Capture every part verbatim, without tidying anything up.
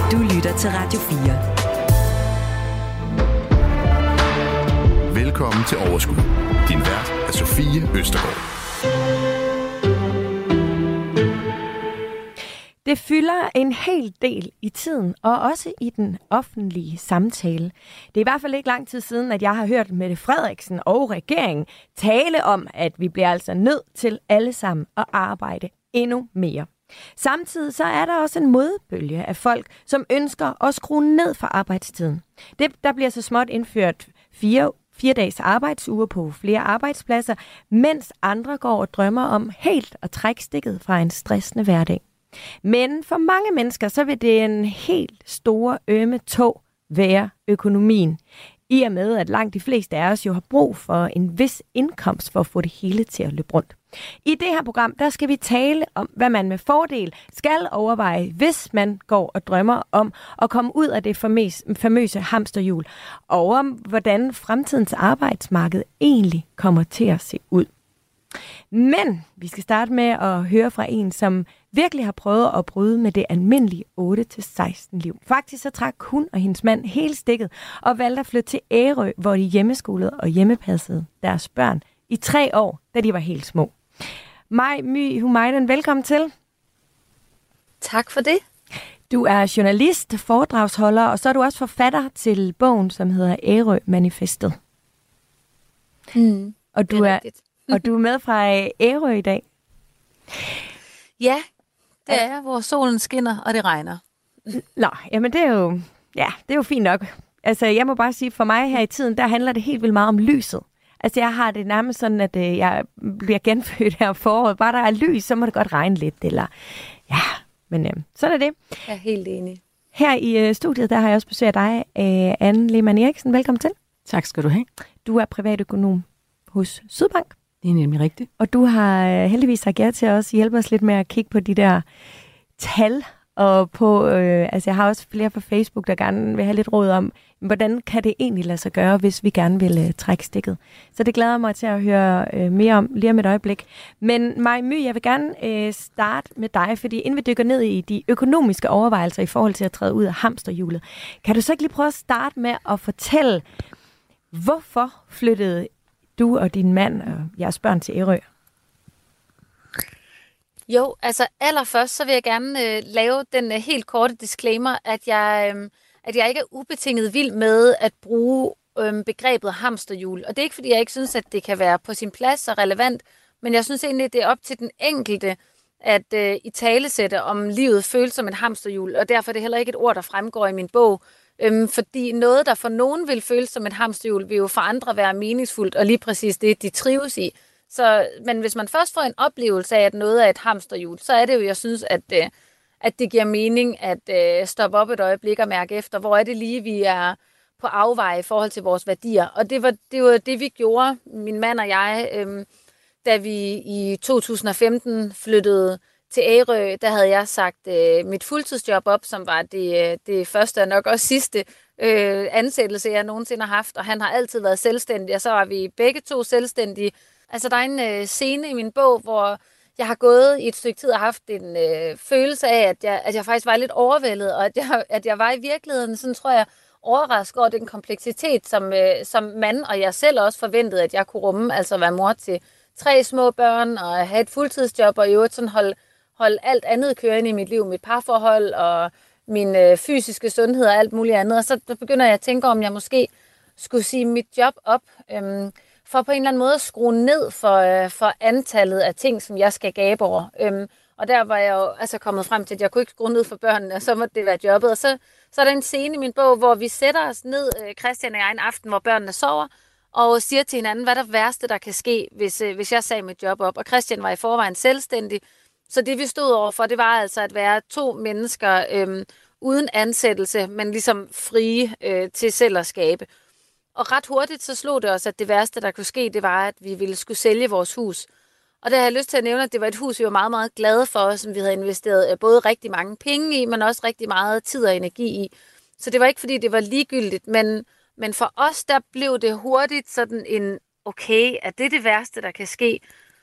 Du lytter til Radio fire. Velkommen til Overskud. Din vært er Sofie Østergaard. Det fylder en hel del i tiden, og også i den offentlige samtale. Det er i hvert fald ikke lang tid siden, at jeg har hørt Mette Frederiksen og regeringen tale om, at vi bliver altså nødt til alle sammen at arbejde endnu mere. Samtidig så er der også en modbølge af folk, som ønsker at skrue ned for arbejdstiden. Det, der bliver så småt indført fire, fire dages arbejdsuger på flere arbejdspladser, mens andre går og drømmer om helt at trække stikket fra en stressende hverdag. Men for mange mennesker, så vil det en helt store ømme tog være økonomien. I og med, at langt de fleste af os jo har brug for en vis indkomst for at få det hele til at løbe rundt. I det her program, der skal vi tale om, hvad man med fordel skal overveje, hvis man går og drømmer om at komme ud af det famøse hamsterhjul, og om, hvordan fremtidens arbejdsmarked egentlig kommer til at se ud. Men vi skal starte med at høre fra en, som virkelig har prøvet at bryde med det almindelige otte til seksten liv. Faktisk så trak hun og hendes mand helt stikket og valgte at flytte til Ærø, hvor de hjemmeskolede og hjemmepassede deres børn i tre år, da de var helt små. Maj My Humaydan, velkommen til. Tak for det. Du er journalist, foredragsholder, og så er du også forfatter til bogen, som hedder Ærø Manifestet. Mm, og, du er, og du er med fra Ærø i dag. Ja, det er, hvor solen skinner, og det regner. Nå, jamen det er jo, ja, det er jo fint nok. Altså, jeg må bare sige, for mig her i tiden, der handler det helt vildt meget om lyset. Altså, jeg har det nærmest sådan, at øh, jeg bliver genfødt her foråret. Bare der er lys, så må det godt regne lidt, eller ja, men øh, sådan er det. Jeg er helt enig. Her i øh, studiet, der har jeg også besøgt dig, øh, Anne Lehmann Eriksen. Velkommen til. Tak skal du have. Du er privatøkonom hos Sydbank. Det er nemlig rigtigt. Og du har øh, heldigvis sagt ja til at også hjælpe os lidt med at kigge på de der tal. Og på, øh, altså jeg har også flere på Facebook, der gerne vil have lidt råd om, hvordan kan det egentlig lade sig gøre, hvis vi gerne vil øh, trække stikket. Så det glæder mig til at høre øh, mere om lige om et øjeblik. Men Maj My, jeg vil gerne øh, starte med dig, fordi inden vi dykker ned i de økonomiske overvejelser i forhold til at træde ud af hamsterhjulet, kan du så ikke lige prøve at starte med at fortælle, hvorfor flyttede du og din mand og jeres børn til Ærø? Jo, altså allerførst så vil jeg gerne øh, lave den øh, helt korte disclaimer, at jeg, øh, at jeg ikke er ubetinget vild med at bruge øh, begrebet hamsterhjul. Og det er ikke, fordi jeg ikke synes, at det kan være på sin plads og relevant, men jeg synes egentlig, at det er op til den enkelte at øh, i talesætte, om livet føles som et hamsterhjul. Og derfor er det heller ikke et ord, der fremgår i min bog. Øhm, fordi noget, der for nogen vil føles som et hamsterhjul, vil jo for andre være meningsfuldt, og lige præcis det, de trives i. Så, men hvis man først får en oplevelse af, at noget er et hamsterhjul, så er det jo, jeg synes, at, øh, at det giver mening at øh, stoppe op et øjeblik og mærke efter, hvor er det lige, vi er på afveje i forhold til vores værdier. Og det var det, var det vi gjorde, min mand og jeg, øh, da vi i to tusind og femten flyttede til Ærø. Der havde jeg sagt øh, mit fuldtidsjob op, som var det, det første og nok også sidste øh, ansættelse, jeg nogensinde har haft. Og han har altid været selvstændig, og så var vi begge to selvstændige. Altså, der er en øh, scene i min bog, hvor jeg har gået i et stykke tid og haft en øh, følelse af, at jeg, at jeg faktisk var lidt overvældet, og at jeg, at jeg var i virkeligheden, sådan tror jeg, overrasket over den kompleksitet, som, øh, som mand og jeg selv også forventede, at jeg kunne rumme. Altså være mor til tre små børn, og have et fuldtidsjob, og i øvrigt sådan holde, holde alt andet kørende i mit liv, mit parforhold, og min øh, fysiske sundhed og alt muligt andet. Og så begynder jeg at tænke, om jeg måske skulle sige mit job op, øh, for på en eller anden måde at skrue ned for, øh, for antallet af ting, som jeg skal gabe over. Øhm, og der var jeg jo altså kommet frem til, at jeg kunne ikke skrue ned for børnene, og så måtte det være jobbet. Og så, så er der en scene i min bog, hvor vi sætter os ned, øh, Christian og jeg, en aften, hvor børnene sover, og siger til hinanden, hvad er det værste, der kan ske, hvis, øh, hvis jeg sagde mit job op. Og Christian var i forvejen selvstændig, så det vi stod overfor, det var altså at være to mennesker øh, uden ansættelse, men ligesom frie øh, til selv at skabe. Og ret hurtigt så slog det os, at det værste, der kunne ske, det var, at vi ville skulle sælge vores hus. Og der har jeg lyst til at nævne, at det var et hus, vi var meget, meget glade for, som vi havde investeret både rigtig mange penge i, men også rigtig meget tid og energi i. Så det var ikke, fordi det var ligegyldigt, men, men for os, der blev det hurtigt sådan en, okay, er det det værste, der kan ske?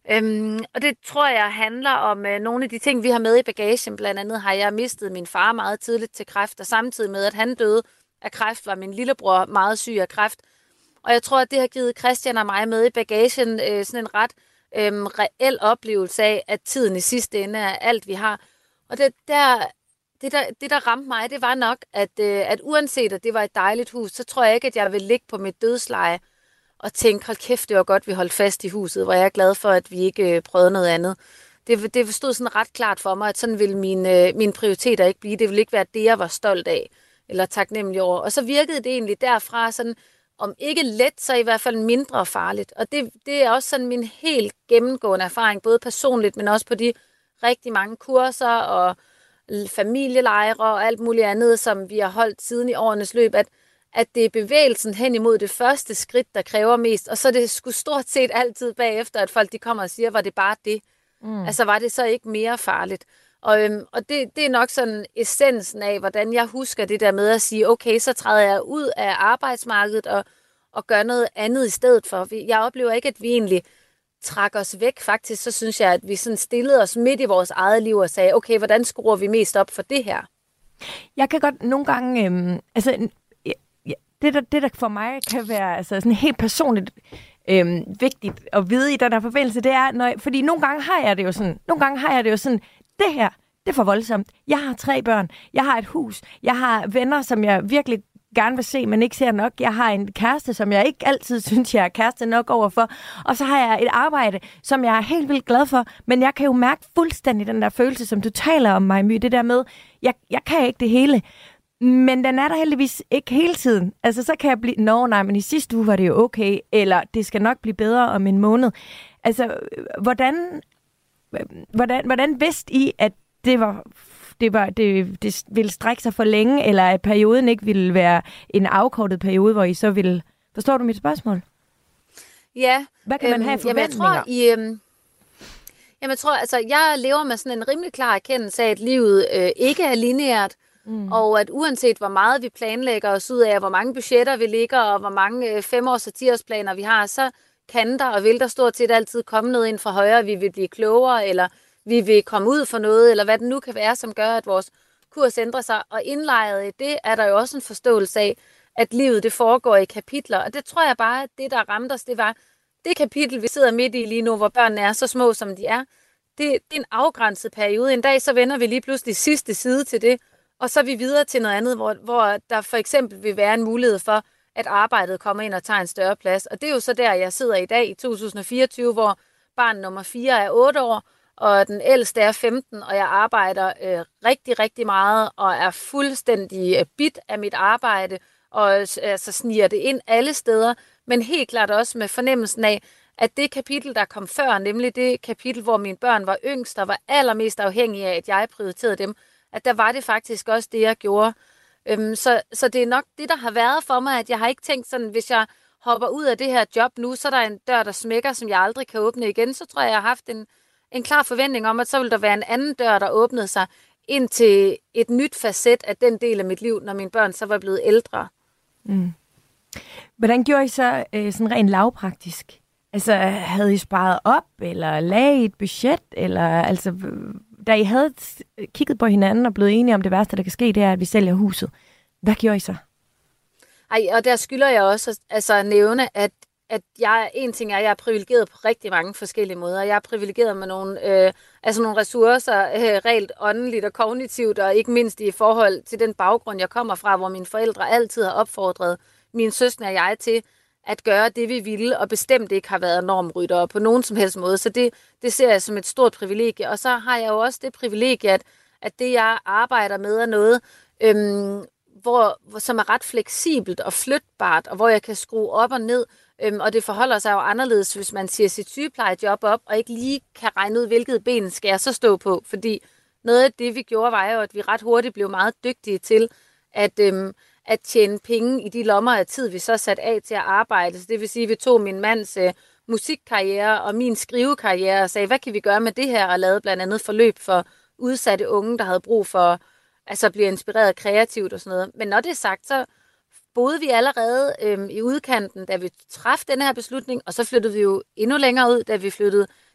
Øhm, og det tror jeg handler om øh, nogle af de ting, vi har med i bagagen. Blandt andet har jeg mistet min far meget tidligt til kræft, og samtidig med, at han døde af kræft, var min lillebror meget syg af kræft. Og jeg tror, at det har givet Christian og mig med i bagagen øh, sådan en ret øh, reel oplevelse af, at tiden i sidste ende er alt, vi har. Og det der, det der, det der ramte mig, det var nok, at, øh, at uanset at det var et dejligt hus, så tror jeg ikke, at jeg vil ligge på mit dødsleje og tænke, hold kæft, det var godt, vi holdt fast i huset, hvor jeg er glad for, at vi ikke øh, prøvede noget andet. Det, det stod sådan ret klart for mig, at sådan ville mine, øh, mine prioriteter ikke blive. Det ville ikke være det, jeg var stolt af, eller taknemmelig over. Og så virkede det egentlig derfra sådan, om ikke let, så i hvert fald mindre farligt. Og det, det er også sådan min helt gennemgående erfaring, både personligt, men også på de rigtig mange kurser og familielejre og alt muligt andet, som vi har holdt siden i årenes løb, at, at det er bevægelsen hen imod det første skridt, der kræver mest, og så er det sgu stort set altid bagefter, at folk de kommer og siger, var det bare det? Mm. Altså var det så ikke mere farligt? Og, øhm, og det, det er nok sådan essensen af, hvordan jeg husker det der med at sige, okay, så træder jeg ud af arbejdsmarkedet og, og gør noget andet i stedet for. Jeg oplever ikke, at vi egentlig trak os væk. Faktisk så synes jeg, at vi sådan stillede os midt i vores eget liv og sagde, okay, hvordan skruer vi mest op for det her? Jeg kan godt nogle gange, øhm, altså det der, det der for mig kan være altså, sådan helt personligt øhm, vigtigt at vide i den her forbindelse, det er, når, fordi nogle gange har jeg det jo sådan, nogle gange har jeg det jo sådan, det her, det er for voldsomt. Jeg har tre børn, jeg har et hus, jeg har venner, som jeg virkelig gerne vil se, men ikke ser nok. Jeg har en kæreste, som jeg ikke altid synes, jeg er kæreste nok overfor. Og så har jeg et arbejde, som jeg er helt vildt glad for. Men jeg kan jo mærke fuldstændig den der følelse, som du taler om mig, My. Det der med, jeg, jeg kan ikke det hele. Men den er der heldigvis ikke hele tiden. Altså, så kan jeg blive, nå nej, men i sidste uge var det jo okay, eller det skal nok blive bedre om en måned. Altså, hvordan, hvordan, hvordan vidste I, at det var... Det, var, det, det ville strække sig for længe, eller at perioden ikke ville være en afkortet periode, hvor I så ville... Forstår du mit spørgsmål? Ja. Hvad kan man øhm, have forventninger? Jamen, jeg tror, I, øhm, jamen, jeg tror, altså, jeg lever med sådan en rimelig klar erkendelse af, at livet øh, ikke er lineært, mm. og at uanset hvor meget vi planlægger os ud af, hvor mange budgetter vi ligger, og hvor mange øh, femårs- og tiårsplaner vi har, så kan der og vil der stort set altid komme noget ind fra højre, vi vil blive klogere, eller vi vil komme ud for noget, eller hvad det nu kan være, som gør, at vores kurs ændrer sig. Og indlejret i det er der jo også en forståelse af, at livet det foregår i kapitler. Og det tror jeg bare, at det, der ramte os, det var det kapitel, vi sidder midt i lige nu, hvor børnene er så små, som de er. Det, det er en afgrænset periode. En dag så vender vi lige pludselig sidste side til det, og så er vi videre til noget andet, hvor, hvor der for eksempel vil være en mulighed for, at arbejdet kommer ind og tager en større plads. Og det er jo så der, jeg sidder i dag i to tusind og fireogtyve, hvor barn nummer fire er otte år, og den ældste er femten, og jeg arbejder øh, rigtig, rigtig meget, og er fuldstændig øh, bit af mit arbejde, og øh, så sniger det ind alle steder, men helt klart også med fornemmelsen af, at det kapitel, der kom før, nemlig det kapitel, hvor mine børn var yngst, og var allermest afhængige af, at jeg prioriterede dem, at der var det faktisk også det, jeg gjorde. Øhm, så, så det er nok det, der har været for mig, at jeg har ikke tænkt sådan, hvis jeg hopper ud af det her job nu, så er der en dør, der smækker, som jeg aldrig kan åbne igen, så tror jeg, jeg har haft en En klar forventning om, at så vil der være en anden dør, der åbnede sig ind til et nyt facet af den del af mit liv, når mine børn så var blevet ældre. Mm. Hvordan gjorde I så øh, sådan rent lavpraktisk? Altså, havde I sparet op, eller lagde I et budget, eller altså, da I havde kigget på hinanden og blevet enige om det værste, der kan ske, det er, at vi sælger huset. Hvad gjorde I så? Ej, og der skylder jeg også altså, at nævne, at at jeg, en ting er, at jeg er privilegeret på rigtig mange forskellige måder. Jeg er privilegeret med nogle, øh, altså nogle ressourcer, øh, rent åndeligt og kognitivt, og ikke mindst i forhold til den baggrund, jeg kommer fra, hvor mine forældre altid har opfordret mine søskende og jeg til at gøre det, vi ville, og bestemt ikke har været normryttere på nogen som helst måde. Så det, det ser jeg som et stort privilegie. Og så har jeg jo også det privilegie, at, at det, jeg arbejder med, er noget, øhm, hvor, hvor, som er ret fleksibelt og flytbart, og hvor jeg kan skrue op og ned. Øhm, og det forholder sig jo anderledes, hvis man siger sit sygeplejejob op, og ikke lige kan regne ud, hvilket ben skal jeg så stå på. Fordi noget af det, vi gjorde, var jo, at vi ret hurtigt blev meget dygtige til at, øhm, at tjene penge i de lommer af tid, vi så satte af til at arbejde. Så det vil sige, at vi tog min mands øh, musikkarriere og min skrivekarriere og sagde, hvad kan vi gøre med det her? Og lavede blandt andet forløb for udsatte unge, der havde brug for altså at blive inspireret kreativt og sådan noget. Men når det er sagt, så boede vi allerede øhm, i udkanten, da vi traf den her beslutning, og så flyttede vi jo endnu længere ud, da vi flyttede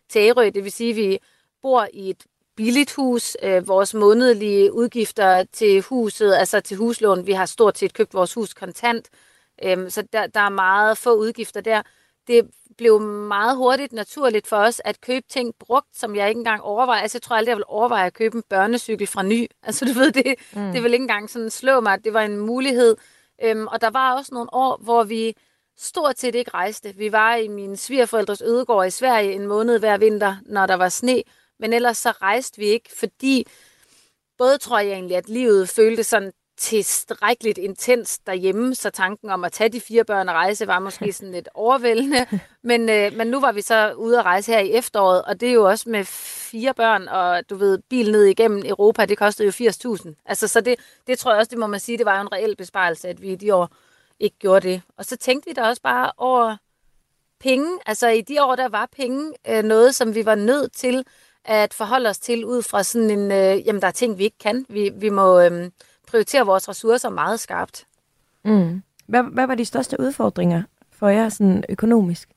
til Ærø. Det vil sige, at vi bor i et billigt hus. Øh, vores månedlige udgifter til huset, altså til huslån, vi har stort set købt vores hus kontant. Øh, så der, der er meget få udgifter der. Det blev meget hurtigt naturligt for os at købe ting brugt, som jeg ikke engang overvejer. Altså, jeg tror aldrig, jeg vil overveje at købe en børnecykel fra ny. Altså, du ved, det, mm. det vil ikke engang sådan slå mig, at det var en mulighed. Øhm, og der var også nogle år, hvor vi stort set ikke rejste. Vi var i mine svigerforældres ødegård i Sverige en måned hver vinter, når der var sne. Men ellers så rejste vi ikke, fordi både tror jeg egentlig, at livet føltes sådan tilstrækkeligt intens derhjemme, så tanken om at tage de fire børn og rejse var måske sådan lidt overvældende. Men, øh, men nu var vi så ude at rejse her i efteråret, og det er jo også med fire børn, og du ved, bil ned igennem Europa, det kostede jo firs tusind. Altså, så det, det tror jeg også, det må man sige, det var jo en reel besparelse, at vi i de år ikke gjorde det. Og så tænkte vi da også bare over penge. Altså, i de år, der var penge øh, noget, som vi var nødt til at forholde os til ud fra sådan en, øh, jamen, der er ting, vi ikke kan. Vi, vi må øh, prioritere vores ressourcer meget skarpt. Mm. Hvad, hvad var de største udfordringer for jer sådan økonomisk?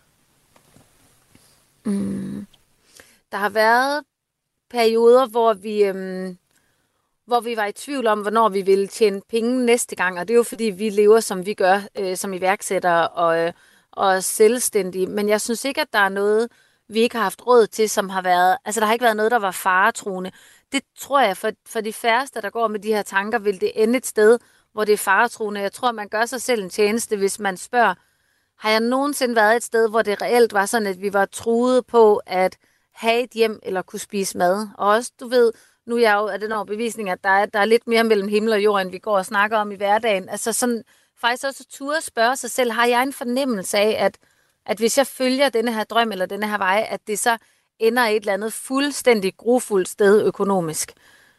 Mm. Der har været perioder, hvor vi, øhm, hvor vi var i tvivl om, hvornår vi ville tjene penge næste gang. Og det er jo fordi, vi lever, som vi gør, øh, som iværksættere og, øh, og selvstændige. Men jeg synes ikke, at der er noget, vi ikke har haft råd til, som har været... Altså, der har ikke været noget, der var faretruende. Det tror jeg, for, for de færreste, der går med de her tanker, vil det ende et sted, hvor det er faretruende. Jeg tror, man gør sig selv en tjeneste, hvis man spørger, har jeg nogensinde været et sted, hvor det reelt var sådan, at vi var truet på at have et hjem eller kunne spise mad? Og også, du ved, nu er jeg jo af den overbevisning, at der er, der er lidt mere mellem himmel og jord, end vi går og snakker om i hverdagen. Altså sådan, faktisk også at turde spørge sig selv, har jeg en fornemmelse af, at, at hvis jeg følger denne her drøm eller denne her vej, at det så ender et eller andet fuldstændig grufuldt sted økonomisk.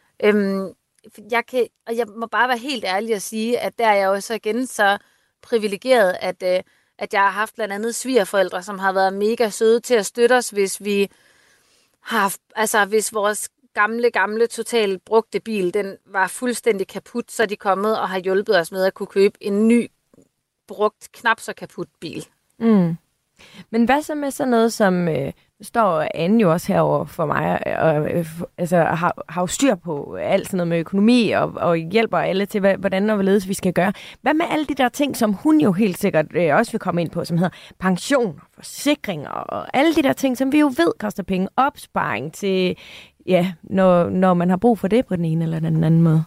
Øhm, jeg kan, og jeg må bare være helt ærlig at sige, at der er jeg jo så igen så privilegeret, at, øh, at jeg har haft blandt andet svigerforældre, som har været mega søde til at støtte os, hvis vi har, altså hvis vores gamle, gamle, totalt brugte bil, den var fuldstændig kaput, så er de kommet og har hjulpet os med at kunne købe en ny, brugt, knap så kaput bil. Mm. Men hvad så med sådan noget som, øh, står Anne jo også herover for mig, og øh, altså, har, har jo styr på alt sådan noget med økonomi, og, og hjælper alle til, hvad, hvordan og hvorledes vi skal gøre. Hvad med alle de der ting, som hun jo helt sikkert øh, også vil komme ind på, som hedder pension, forsikringer, og alle de der ting, som vi jo ved koster penge, opsparing til, ja, når, når man har brug for det på den ene eller den anden måde.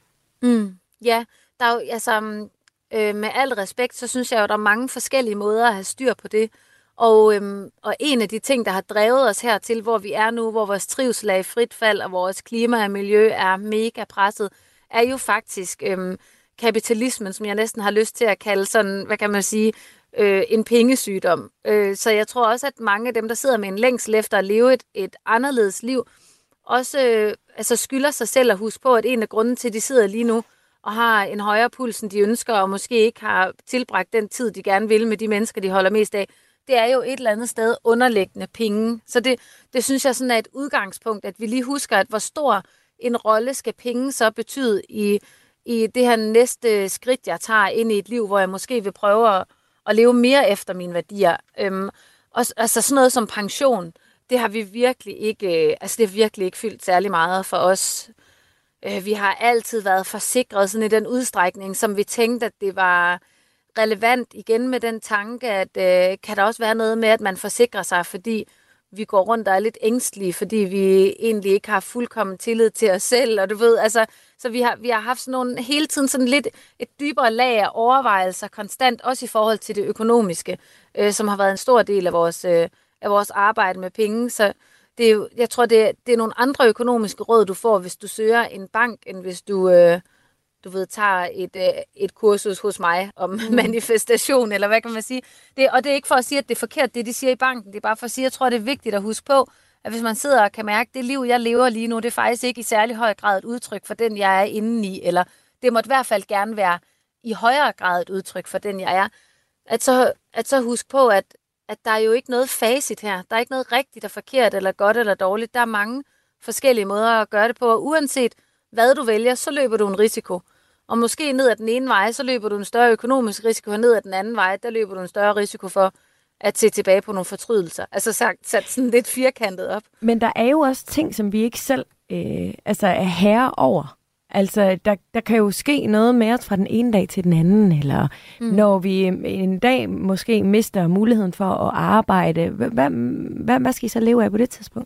Mm, ja, der er jo, altså, øh, med al respekt, så synes jeg jo, der er mange forskellige måder at have styr på det. Og, øhm, og en af de ting, der har drevet os hertil, hvor vi er nu, hvor vores trivsel er i frit fald, og vores klima og miljø er mega presset, er jo faktisk øhm, kapitalismen, som jeg næsten har lyst til at kalde sådan, hvad kan man sige, øh, en pengesygdom. Øh, så jeg tror også, at mange af dem, der sidder med en længsel efter at leve et, et anderledes liv, også øh, altså skylder sig selv at huske på, at en af grunden til, at de sidder lige nu og har en højere puls, end de ønsker, og måske ikke har tilbragt den tid, de gerne vil med de mennesker, de holder mest af, det er jo et eller andet sted underliggende penge. Så det, det synes jeg sådan er et udgangspunkt, at vi lige husker, at hvor stor en rolle skal penge så betyde i, i det her næste skridt, jeg tager ind i et liv, hvor jeg måske vil prøve at, at leve mere efter mine værdier. Øhm, og, altså sådan noget som pension, det har vi virkelig ikke, øh, altså det har virkelig ikke fyldt særlig meget for os. Øh, vi har altid været forsikret sådan i den udstrækning, som vi tænkte, at det var relevant igen med den tanke, at øh, kan der også være noget med, at man forsikrer sig, fordi vi går rundt og er lidt ængstlige, fordi vi egentlig ikke har fuldkommen tillid til os selv, og du ved, altså, så vi har, vi har haft sådan nogle, hele tiden sådan lidt et dybere lag af overvejelser konstant, også i forhold til det økonomiske, øh, som har været en stor del af vores, øh, af vores arbejde med penge, så det er jo, jeg tror, det er, det er nogle andre økonomiske råd, du får, hvis du søger en bank, end hvis du øh, du ved, tager et, et kursus hos mig om mm. manifestation, eller hvad kan man sige. Det, og det er ikke for at sige, at det er forkert, det de siger i banken. Det er bare for at sige, at jeg tror, det er vigtigt at huske på, at hvis man sidder og kan mærke, at det liv, jeg lever lige nu, det er faktisk ikke i særlig høj grad et udtryk for den, jeg er inde i, eller det måtte i hvert fald gerne være i højere grad et udtryk for den, jeg er. At så, at så huske på, at, at der er jo ikke noget facit her. Der er ikke noget rigtigt og forkert, eller godt eller dårligt. Der er mange forskellige måder at gøre det på, og uanset hvad du vælger, så løber du en risiko. Og måske ned ad den ene vej, så løber du en større økonomisk risiko, og ned ad den anden vej, der løber du en større risiko for, at se tilbage på nogle fortrydelser. Altså sagt, sat sådan lidt firkantet op. Men der er jo også ting, som vi ikke selv øh, altså er herre over. Altså, der, der kan jo ske noget med os fra den ene dag til den anden, eller mm. når vi en dag måske mister muligheden for at arbejde. Hvad, hvad, hvad skal I så leve af på det tidspunkt?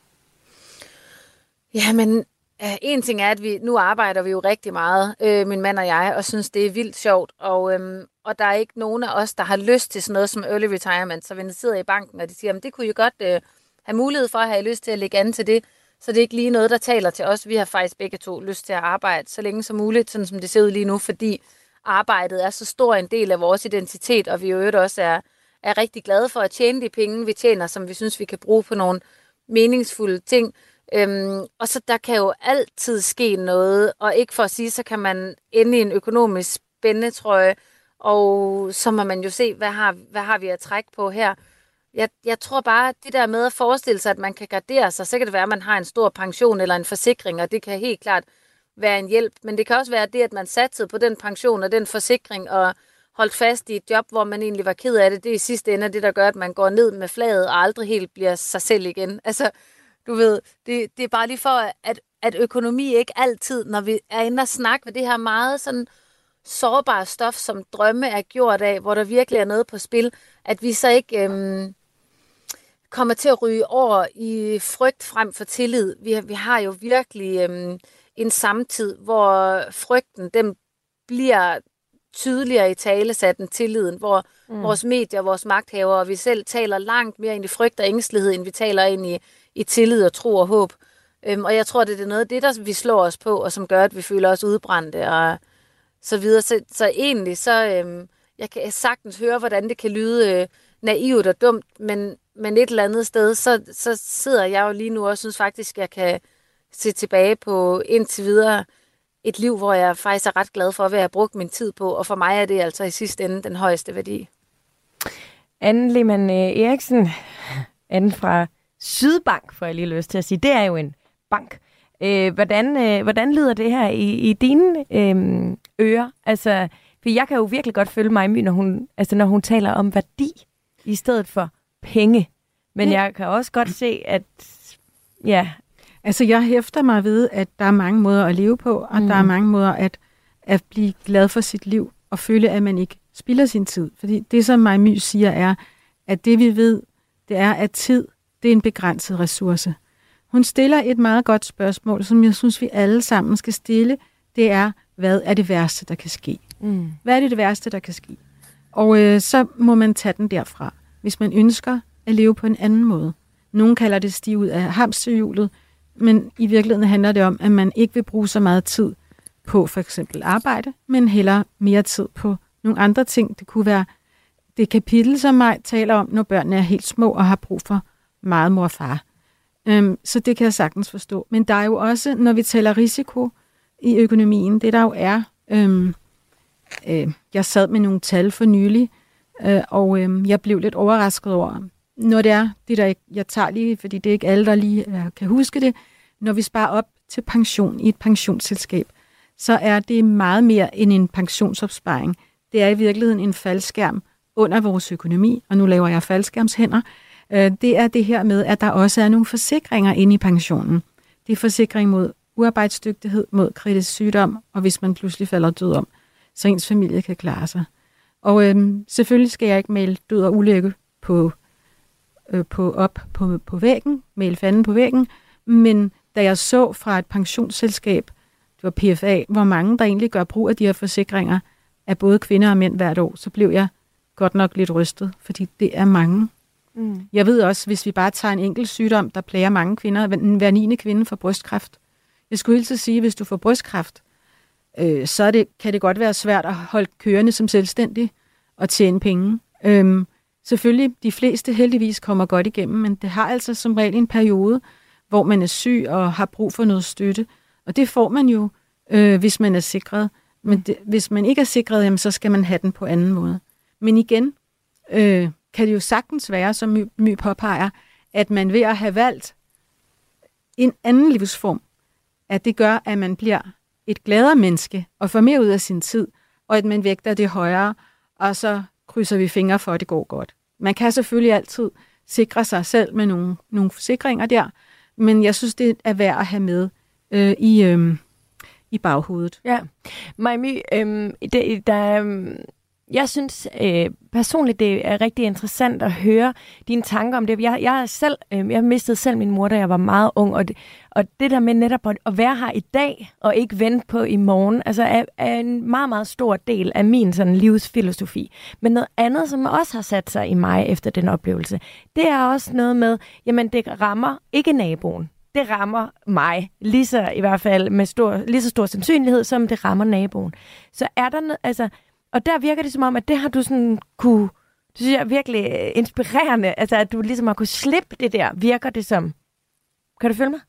Jamen, en ting er, at vi nu arbejder vi jo rigtig meget, øh, min mand og jeg, og synes, det er vildt sjovt. Og, øhm, og der er ikke nogen af os, der har lyst til sådan noget som early retirement. Så vi sidder i banken, og de siger, at det kunne I godt øh, have mulighed for at have lyst til at lægge an til det. Så det er ikke lige noget, der taler til os. Vi har faktisk begge to lyst til at arbejde så længe som muligt, sådan som det ser ud lige nu, fordi arbejdet er så stor en del af vores identitet, og vi jo øvrigt også er, er rigtig glade for at tjene de penge, vi tjener, som vi synes, vi kan bruge på nogle meningsfulde ting. Øhm, og så der kan jo altid ske noget, og ikke for at sige, så kan man ende i en økonomisk spændetrøje, og så må man jo se, hvad har, hvad har vi at trække på her. Jeg, jeg tror bare, at det der med at forestille sig, at man kan gardere sig, så kan det være, at man har en stor pension eller en forsikring, og det kan helt klart være en hjælp. Men det kan også være det, at man satsede på den pension og den forsikring og holdt fast i et job, hvor man egentlig var ked af det. Det er i sidste ende det, der gør, at man går ned med flaget og aldrig helt bliver sig selv igen. Altså, du ved, det, det er bare lige for, at, at økonomi ikke altid, når vi er inde og snakke med det her meget sådan sårbare stof, som drømme er gjort af, hvor der virkelig er noget på spil, at vi så ikke øhm, kommer til at ryge over i frygt frem for tillid. Vi, vi har jo virkelig øhm, en samtid, hvor frygten, den bliver tydeligere i talesat end tilliden, hvor mm. vores medier, vores magthavere, og vi selv taler langt mere ind i frygt og ængstelighed, end vi taler ind i, i tillid og tro og håb. Øhm, og jeg tror, det er noget af det, der vi slår os på, og som gør, at vi føler os udbrændte og så videre. Så, så egentlig, så øhm, jeg kan sagtens høre, hvordan det kan lyde øh, naivt og dumt, men, men et eller andet sted, så, så sidder jeg jo lige nu og synes faktisk, jeg kan se tilbage på indtil videre et liv, hvor jeg faktisk er ret glad for, hvad jeg har brugt min tid på, og for mig er det altså i sidste ende den højeste værdi. Anne Lehmann Eriksen, Anne fra Sydbank, får jeg lige lyst til at sige, det er jo en bank. Øh, hvordan, øh, hvordan lyder det her i, i dine øh, ører? Altså, for jeg kan jo virkelig godt følge mig, når hun, altså, når hun taler om værdi i stedet for penge. Men ja. Jeg kan også godt se, at ja. Altså, jeg hæfter mig ved, at der er mange måder at leve på, og mm. der er mange måder at, at blive glad for sit liv, og føle, at man ikke spilder sin tid. Fordi det, som Mai My siger, er, at det vi ved, det er, at tid, det er en begrænset ressource. Hun stiller et meget godt spørgsmål, som jeg synes, vi alle sammen skal stille. Det er, hvad er det værste, der kan ske? Mm. Hvad er det, det værste, der kan ske? Og øh, så må man tage den derfra, hvis man ønsker at leve på en anden måde. Nogle kalder det stige ud af hamsterhjulet, men i virkeligheden handler det om, at man ikke vil bruge så meget tid på for eksempel arbejde, men hellere mere tid på nogle andre ting. Det kunne være det kapitel, som Maj taler om, når børnene er helt små og har brug for meget mor og far. Øhm, så det kan jeg sagtens forstå. Men der er jo også, når vi taler risiko i økonomien, det der jo er, øhm, øh, jeg sad med nogle tal for nylig, øh, og øh, jeg blev lidt overrasket over, når det er, det der jeg tager lige, fordi det er ikke alle, der lige øh, kan huske det, når vi sparer op til pension i et pensionsselskab, så er det meget mere end en pensionsopsparing. Det er i virkeligheden en faldskærm under vores økonomi, og nu laver jeg faldskærmshænder. Det er det her med, at der også er nogle forsikringer inde i pensionen. Det er forsikring mod uarbejdsdygtighed, mod kritisk sygdom, og hvis man pludselig falder død om, så ens familie kan klare sig. Og øhm, selvfølgelig skal jeg ikke male død og ulykke på, øh, på op på, på væggen, male fanden på væggen, men da jeg så fra et pensionsselskab, det var P F A, hvor mange der egentlig gør brug af de her forsikringer af både kvinder og mænd hvert år, så blev jeg godt nok lidt rystet, fordi det er mange. Mm. Jeg ved også, hvis vi bare tager en enkelt sygdom, der plager mange kvinder, hver niende kvinde får brystkræft. Jeg skulle hilse at sige, at hvis du får brystkræft, øh, så er det, kan det godt være svært at holde kørende som selvstændig og tjene penge. Øhm, selvfølgelig, de fleste heldigvis kommer godt igennem, men det har altså som regel en periode, hvor man er syg og har brug for noget støtte. Og det får man jo, øh, hvis man er sikret. Men det, hvis man ikke er sikret, jamen, så skal man have den på anden måde. Men igen, øh, kan det jo sagtens være, som My, My påpeger, at man ved at have valgt en anden livsform, at det gør, at man bliver et gladere menneske og får mere ud af sin tid, og at man vægter det højere, og så krydser vi fingre for, at det går godt. man kan selvfølgelig altid sikre sig selv med nogle, nogle forsikringer der, men jeg synes, det er værd at have med øh, i, øh, i baghovedet. Ja, Mai-My, øh, det, der, øh, jeg synes øh, personligt, det er rigtig interessant at høre dine tanker om det. Jeg, jeg, selv, øh, jeg mistede selv min mor, da jeg var meget ung, og det, og det der med netop at, at være her i dag, og ikke vente på i morgen, altså er, er en meget, meget stor del af min sådan, livsfilosofi. Men noget andet, som også har sat sig i mig efter den oplevelse, det er også noget med, jamen det rammer ikke naboen. Det rammer mig, lige så i hvert fald med stor, lige så stor sandsynlighed, som det rammer naboen. Så er der noget, altså, og der virker det som om, at det har du sådan kunne, det synes jeg er virkelig inspirerende, altså at du ligesom har kunne slippe det der, virker det som. Kan du følge mig?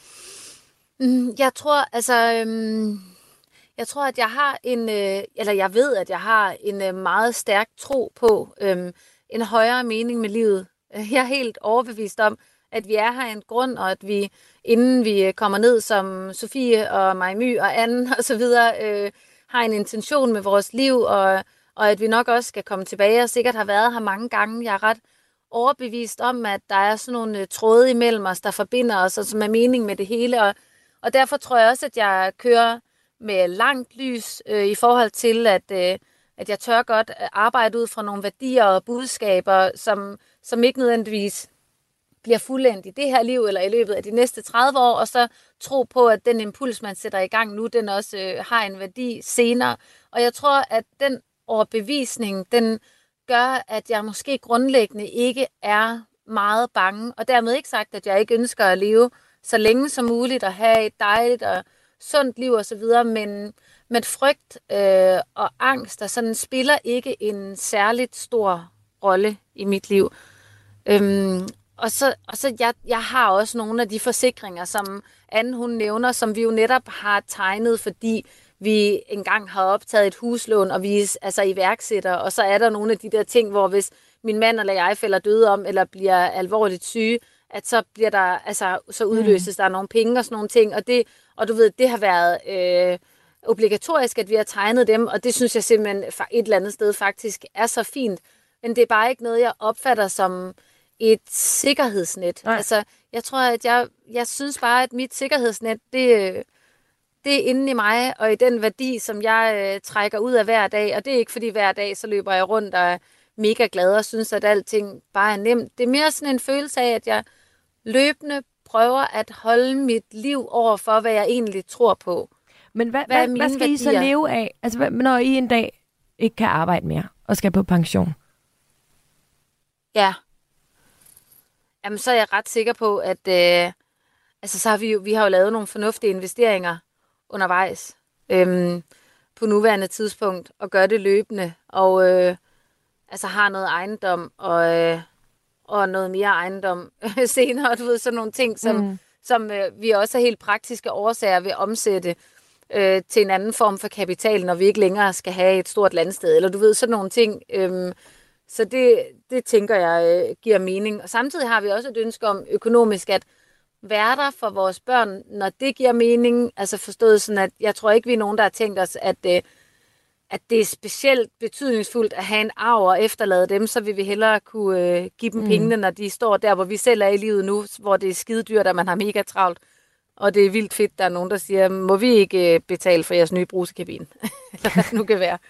Mm, jeg tror, altså, øhm, jeg tror, at jeg har en, øh, eller jeg ved, at jeg har en øh, meget stærk tro på øh, en højere mening med livet. Jeg er helt overbevist om, at vi er her af en grund, og at vi, inden vi kommer ned som Sofie og Mai-My og Anne og så videre, øh, har en intention med vores liv, og, og at vi nok også skal komme tilbage, og sikkert har været her mange gange. Jeg er ret overbevist om, at der er sådan nogle tråde imellem os, der forbinder os, og som er mening med det hele, og, og derfor tror jeg også, at jeg kører med langt lys øh, i forhold til, at, øh, at jeg tør godt arbejde ud fra nogle værdier og budskaber, som, som ikke nødvendigvis bliver fuldendt i det her liv, eller i løbet af de næste tredive år, og så tro på, at den impuls, man sætter i gang nu, den også øh, har en værdi senere. Og jeg tror, at den overbevisning, den gør, at jeg måske grundlæggende ikke er meget bange, og dermed ikke sagt, at jeg ikke ønsker at leve så længe som muligt, og have et dejligt og sundt liv osv., men, men frygt øh, og angst, der sådan spiller ikke en særligt stor rolle i mit liv. Øhm, Og så, og så jeg, jeg har også nogle af de forsikringer, som Anne hun nævner, som vi jo netop har tegnet, fordi vi engang har optaget et huslån, og vi er altså iværksætter, og så er der nogle af de der ting, hvor hvis min mand eller jeg falder døde om, eller bliver alvorligt syge, at så bliver der, altså, så udløses mm. der nogle penge og sådan nogle ting, og det, og du ved, det har været øh, obligatorisk, at vi har tegnet dem, og det synes jeg simpelthen et eller andet sted faktisk er så fint, men det er bare ikke noget, jeg opfatter som et sikkerhedsnet. Nej. Altså, jeg tror, at jeg, jeg synes bare, at mit sikkerhedsnet, det, det er inde i mig, og i den værdi, som jeg øh, trækker ud af hver dag. Og det er ikke, fordi hver dag, så løber jeg rundt og er mega glad og synes, at alting bare er nemt. Det er mere sådan en følelse af, at jeg løbende prøver at holde mit liv over for, hvad jeg egentlig tror på. Men hvad, hvad, hvad skal værdier? I så leve af, altså, når I en dag ikke kan arbejde mere og skal på pension? Ja. Jamen, så er jeg ret sikker på, at øh, altså, så har vi, jo, vi har jo lavet nogle fornuftige investeringer undervejs øhm, på nuværende tidspunkt, og gør det løbende, og øh, altså har noget ejendom, og, øh, og noget mere ejendom senere, du ved, sådan nogle ting, som, mm. som øh, vi også af helt praktiske årsager vil omsætte øh, til en anden form for kapital, når vi ikke længere skal have et stort landsted, eller du ved, sådan nogle ting. Øh, Så det, det tænker jeg øh, giver mening. Og samtidig har vi også et ønske om økonomisk at være der for vores børn, når det giver mening. Altså forstået sådan, at jeg tror ikke, vi er nogen, der har tænkt os, at, øh, at det er specielt betydningsfuldt at have en arv og efterlade dem, så vil vi hellere kunne øh, give dem mm. pengene, når de står der, hvor vi selv er i livet nu, hvor det er skide dyrt, og man har mega travlt. Og det er vildt fedt, der er nogen, der siger, må vi ikke betale for jeres nye brusekabine? Eller hvad det nu kan være.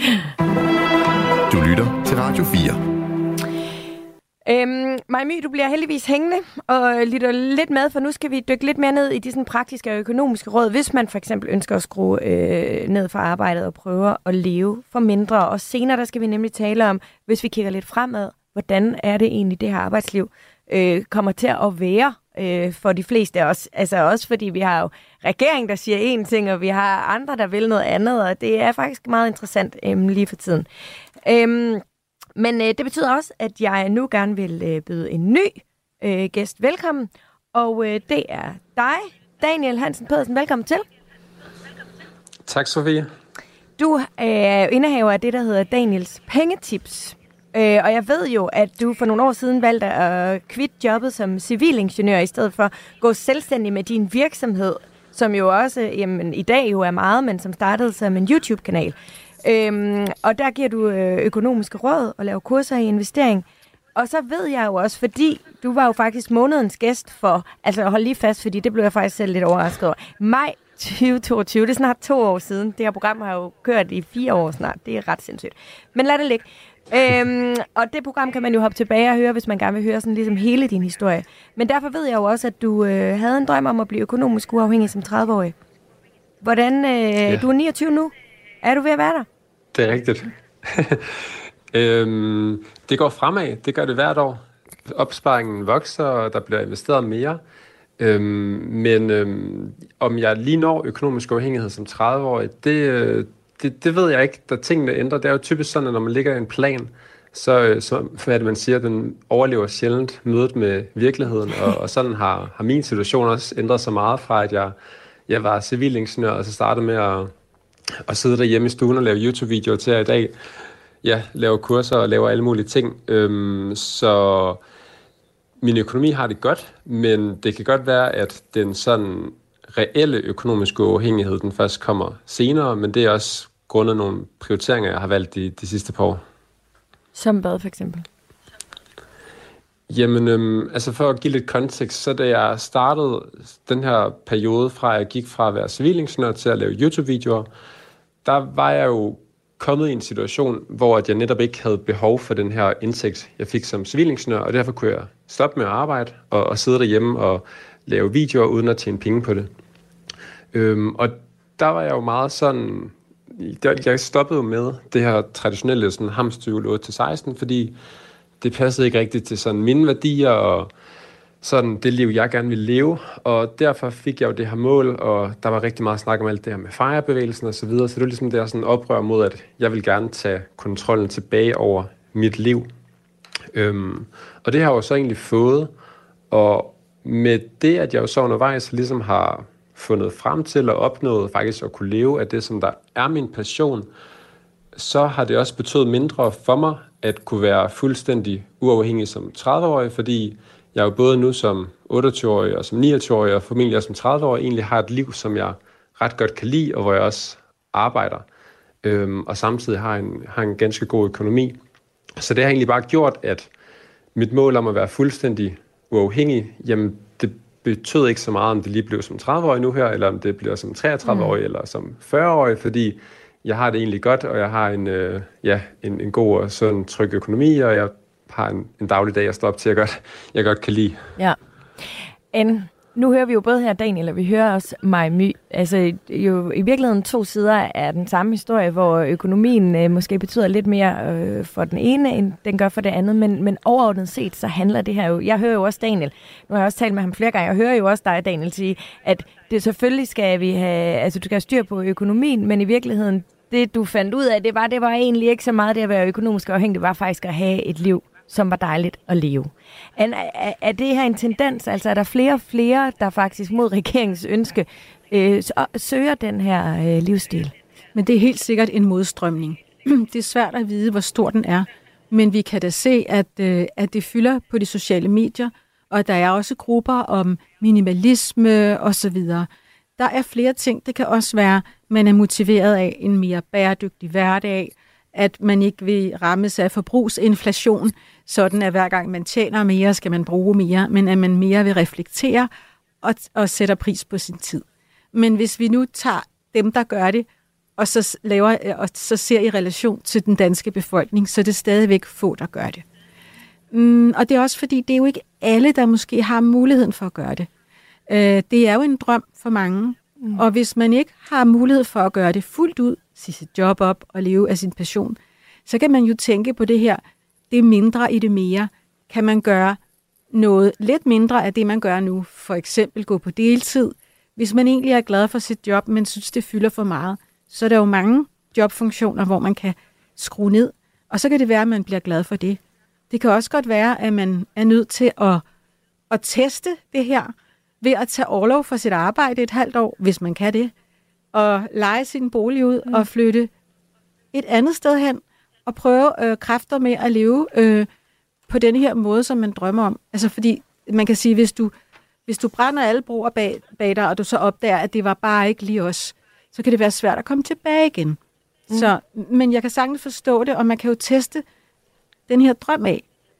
Du lytter til Radio fire. Øhm, Mai-My, du bliver heldigvis hængende og lytter lidt med, for nu skal vi dykke lidt mere ned i de sådan, praktiske og økonomiske råd, hvis man for eksempel ønsker at skrue øh, ned for arbejdet og prøver at leve for mindre. Og senere der skal vi nemlig tale om, hvis vi kigger lidt fremad, hvordan er det egentlig, det her arbejdsliv øh, kommer til at være øh, for de fleste af os. Altså også fordi vi har jo regering, der siger én ting, og vi har andre, der vil noget andet, og det er faktisk meget interessant øh, lige for tiden. Øhm, Men øh, det betyder også, at jeg nu gerne vil øh, byde en ny øh, gæst velkommen. Og øh, det er dig, Daniel Hansen Pedersen. Velkommen til. Tak, Sofie. Du er indehaver af det, der hedder Daniels Pengetips. Øh, og jeg ved jo, at du for nogle år siden valgte at kvitte jobbet som civilingeniør, i stedet for at gå selvstændig med din virksomhed, som jo også jamen, i dag jo er meget, men som startede som en YouTube-kanal. Øhm, og der giver du øh, økonomiske råd og laver kurser i investering. Og så ved jeg jo også, fordi du var jo faktisk månedens gæst for, altså hold lige fast, fordi det blev jeg faktisk selv lidt overrasket over. Maj tyve toogtyve, det er snart to år siden. Det her program har jo kørt i fire år snart. Det er ret sindssygt. Men lad det ligge. Øhm, og det program kan man jo hoppe tilbage og høre, hvis man gerne vil høre sådan ligesom hele din historie. Men derfor ved jeg jo også, at du øh, havde en drøm om at blive økonomisk uafhængig som tredive-årig. Hvordan, øh, ja. Du er niogtyve nu. Er du ved at være der? Det er rigtigt. øhm, det går fremad. Det gør det hvert år. Opsparingen vokser, og der bliver investeret mere. Øhm, men øhm, om jeg lige når økonomisk uafhængighed som tredive-årig, det, det, det ved jeg ikke. Da tingene ændrer, det er jo typisk sådan, at når man ligger i en plan, så, så hvad er det, man siger, den overlever sjældent mødet med virkeligheden. Og, og sådan har, har min situation også ændret sig meget fra, at jeg, jeg var civilingeniør, og så startede med at, at sidde derhjemme i stuen og lave YouTube-videoer til, at i dag ja, laver kurser og laver alle mulige ting. Øhm, så min økonomi har det godt, men det kan godt være, at den sådan reelle økonomiske uafhængighed, den først kommer senere, men det er også grundet nogle prioriteringer, jeg har valgt de, de sidste par år. Som hvad for eksempel? Jamen, øhm, altså for at give lidt kontekst, så da jeg startede den her periode fra, at jeg gik fra at være civilingeniør til at lave YouTube-videoer, der var jeg jo kommet i en situation, hvor jeg netop ikke havde behov for den her indtægt, jeg fik som civilingeniør, og derfor kunne jeg stoppe med at arbejde og, og sidde derhjemme og lave videoer uden at tjene penge på det. Øhm, og der var jeg jo meget sådan, jeg stoppede jo med det her traditionelle sådan hamsterhjul otte til seksten, fordi det passede ikke rigtigt til sådan mine værdier og sådan det liv, jeg gerne ville leve, og derfor fik jeg jo det her mål, og der var rigtig meget snak om alt det her med fejrebevægelsen og så videre, så det var ligesom der sådan oprør mod, at jeg vil gerne tage kontrollen tilbage over mit liv. Øhm, og det har jeg jo så egentlig fået, og med det, at jeg jo så undervejs ligesom har fundet frem til og opnået faktisk at kunne leve af det, som der er min passion, så har det også betydet mindre for mig at kunne være fuldstændig uafhængig som tredive-årig, fordi jeg jo både nu som otteogtyve-årig og som niogtyve-årig og formentlig også som tredive-årig egentlig har et liv, som jeg ret godt kan lide, og hvor jeg også arbejder. Øhm, og samtidig har en, har en ganske god økonomi. Så det har egentlig bare gjort, at mit mål om at være fuldstændig uafhængig, jamen det betød ikke så meget, om det lige blev som tredive-årig nu her, eller om det bliver som treogtredive-årig mm. eller som fyrre-årig, fordi jeg har det egentlig godt, og jeg har en, øh, ja, en, en god og sund, tryg økonomi, og jeg har en, en daglig dag, jeg står op til, jeg godt, jeg godt kan lide. Ja. En, nu hører vi jo både her Daniel, og vi hører også Maj My. Altså jo i virkeligheden to sider af den samme historie, hvor økonomien øh, måske betyder lidt mere øh, for den ene, end den gør for det andet, men, men overordnet set, så handler det her jo, jeg hører jo også Daniel, nu har jeg også talt med ham flere gange, jeg hører jo også dig, Daniel, sige, at det selvfølgelig skal vi have, altså du skal have styr på økonomien, men i virkeligheden, det du fandt ud af, det var, det var egentlig ikke så meget det at være økonomisk afhængig, det var faktisk at have et liv, som var dejligt at leve. Er, er, er det her en tendens? Altså er der flere og flere, der faktisk mod regeringens ønske øh, søger den her øh, livsstil? Men det er helt sikkert en modstrømning. Det er svært at vide, hvor stor den er. Men vi kan da se, at, øh, at det fylder på de sociale medier, og der er også grupper om minimalisme osv. Der er flere ting. Det kan også være, at man er motiveret af en mere bæredygtig hverdag, at man ikke vil rammes af forbrugsinflation, sådan at hver gang man tjener mere, skal man bruge mere, men at man mere vil reflektere og, og sætter pris på sin tid. Men hvis vi nu tager dem, der gør det, og så, laver, og så ser i relation til den danske befolkning, så er det stadigvæk få, der gør det. Mm, og det er også fordi, det er jo ikke alle, der måske har muligheden for at gøre det. Øh, det er jo en drøm for mange, mm. og hvis man ikke har mulighed for at gøre det fuldt ud, sige sit job op og leve af sin passion, så kan man jo tænke på det her, det er mindre i det mere. Kan man gøre noget lidt mindre af det, man gør nu? For eksempel gå på deltid. Hvis man egentlig er glad for sit job, men synes, det fylder for meget, så er der jo mange jobfunktioner, hvor man kan skrue ned, og så kan det være, at man bliver glad for det. Det kan også godt være, at man er nødt til at, at teste det her ved at tage orlov for sit arbejde et halvt år, hvis man kan det, og leje sin bolig ud mm. og flytte et andet sted hen, og prøve øh, kræfter med at leve øh, på den her måde, som man drømmer om. Altså fordi, man kan sige, hvis du, hvis du brænder alle broer bag, bag dig, og du så opdager, at det var bare ikke lige os, så kan det være svært at komme tilbage igen. Mm. Så, men jeg kan sagtens forstå det, og man kan jo teste den her drøm af.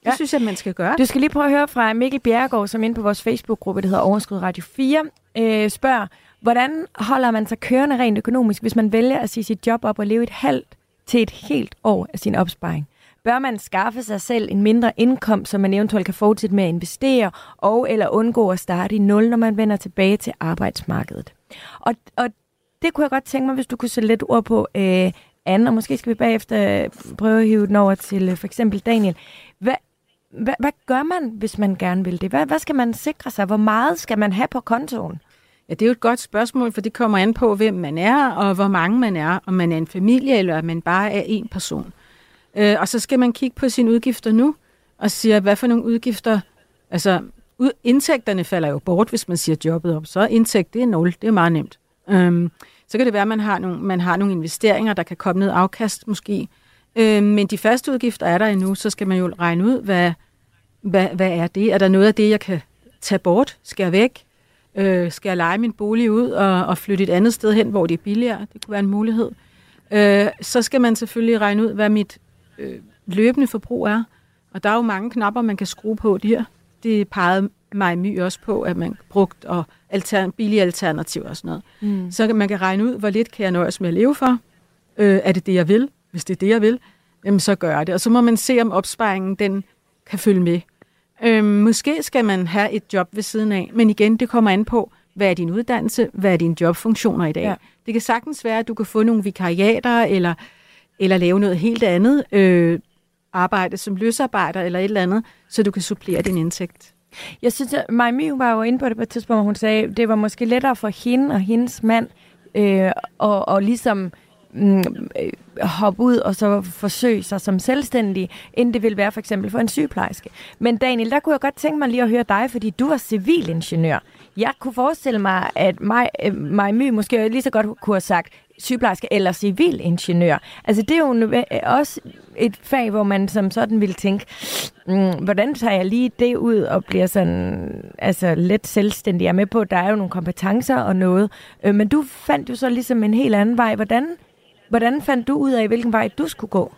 Det ja. synes jeg, man skal gøre. Du skal lige prøve at høre fra Mikkel Bjerregaard, som er inde på vores Facebook-gruppe, der hedder Overskud Radio fire, øh, spørger, hvordan holder man sig kørende rent økonomisk, hvis man vælger at sige sit job op og leve et halvt til et helt år af sin opsparing? Bør man skaffe sig selv en mindre indkomst, så man eventuelt kan fortsætte med at investere, og eller undgå at starte i nul, når man vender tilbage til arbejdsmarkedet? Og, og det kunne jeg godt tænke mig, hvis du kunne sætte lidt ord på, øh, Anne, og måske skal vi bagefter prøve at hive den over til øh, for eksempel Daniel. Hvad, hvad, hvad gør man, hvis man gerne vil det? Hvad, hvad skal man sikre sig? Hvor meget skal man have på kontoen? Ja, det er jo et godt spørgsmål, for det kommer an på, hvem man er, og hvor mange man er. Om man er en familie, eller om man bare er en person. Øh, og så skal man kigge på sine udgifter nu, og sige, hvad for nogle udgifter... Altså, ud, indtægterne falder jo bort, hvis man siger jobbet op. Så indtægt, det er nul. Det er meget nemt. Øhm, så kan det være, at man har nogle, man har nogle investeringer, der kan komme ned afkast måske. Øhm, men de faste udgifter er der endnu, så skal man jo regne ud, hvad, hvad, hvad er det? Er der noget af det, jeg kan tage bort? Skal jeg væk? Øh, skal jeg leje min bolig ud og, og flytte et andet sted hen, hvor det er billigere? Det kunne være en mulighed. Øh, så skal man selvfølgelig regne ud, hvad mit øh, løbende forbrug er. Og der er jo mange knapper, man kan skrue på der. Det pegede mig My også på, at man brugt og altern- billige alternativer og sådan noget. Mm. Så man kan regne ud, hvor lidt kan jeg nøjes med at leve for. Øh, er det det, jeg vil? Hvis det er det, jeg vil, jamen, så gør jeg det. Og så må man se, om opsparingen den kan følge med. Øh, måske skal man have et job ved siden af, men igen, det kommer an på, hvad er din uddannelse, hvad er dine jobfunktioner i dag. Ja. Det kan sagtens være, at du kan få nogle vikariater, eller, eller lave noget helt andet, øh, arbejde som løsarbejder, eller et eller andet, så du kan supplere din indtægt. Jeg synes, at Maja My var jo inde på det på et tidspunkt, hvor hun sagde, at det var måske lettere for hende og hendes mand øh, og, og ligesom mm, hoppe ud og så forsøge sig som selvstændig, end det ville være for eksempel for en sygeplejerske. Men Daniel, der kunne jeg godt tænke mig lige at høre dig, fordi du var civilingeniør. Jeg kunne forestille mig, at Maja My måske lige så godt kunne have sagt sygeplejerske eller civilingeniør. Altså det er jo også et fag, hvor man som sådan ville tænke, mm, hvordan tager jeg lige det ud og bliver sådan altså let selvstændig? Jeg er med på, at der er jo nogle kompetencer og noget, øh, men du fandt jo så ligesom en helt anden vej. Hvordan, hvordan fandt du ud af, hvilken vej du skulle gå?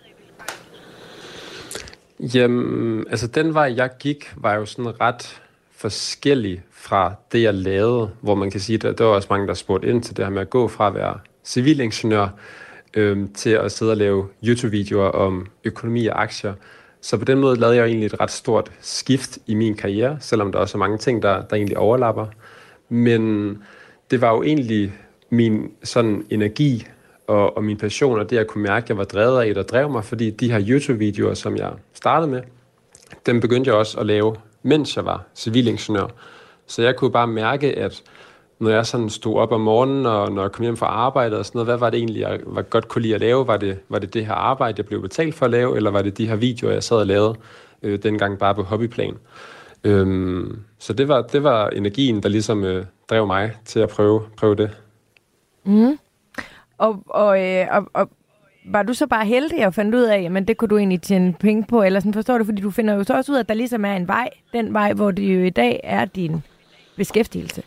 Jamen, altså den vej, jeg gik, var jo sådan ret forskellig fra det, jeg lavede, hvor man kan sige, at der var også mange, der spurgte ind til det her med at gå fra at være civilingeniør øhm, til at sidde og lave YouTube-videoer om økonomi og aktier. Så på den måde lavede jeg jo egentlig et ret stort skift i min karriere, selvom der også er mange ting, der, der egentlig overlapper. Men det var jo egentlig min sådan energi og, og min passion, og det jeg kunne mærke, at jeg var drevet af, der drev mig, fordi de her YouTube-videoer, som jeg startede med, dem begyndte jeg også at lave, mens jeg var civilingeniør. Så jeg kunne bare mærke, at når jeg sådan stod op om morgenen, og når jeg kom hjem fra arbejde og sådan noget, hvad var det egentlig, jeg var godt kunne lide at lave? Var det, var det det her arbejde, jeg blev betalt for at lave, eller var det de her videoer, jeg sad og lavede øh, dengang bare på hobbyplan? Øhm, så det var, det var energien, der ligesom øh, drev mig til at prøve, prøve det. Mm. Og, og, øh, og, og var du så bare heldig og fandt ud af, men det kunne du egentlig tjene penge på, eller sådan forstår du, fordi du finder jo så også ud af, at der ligesom er en vej, den vej, hvor det jo i dag er din beskæftigelse?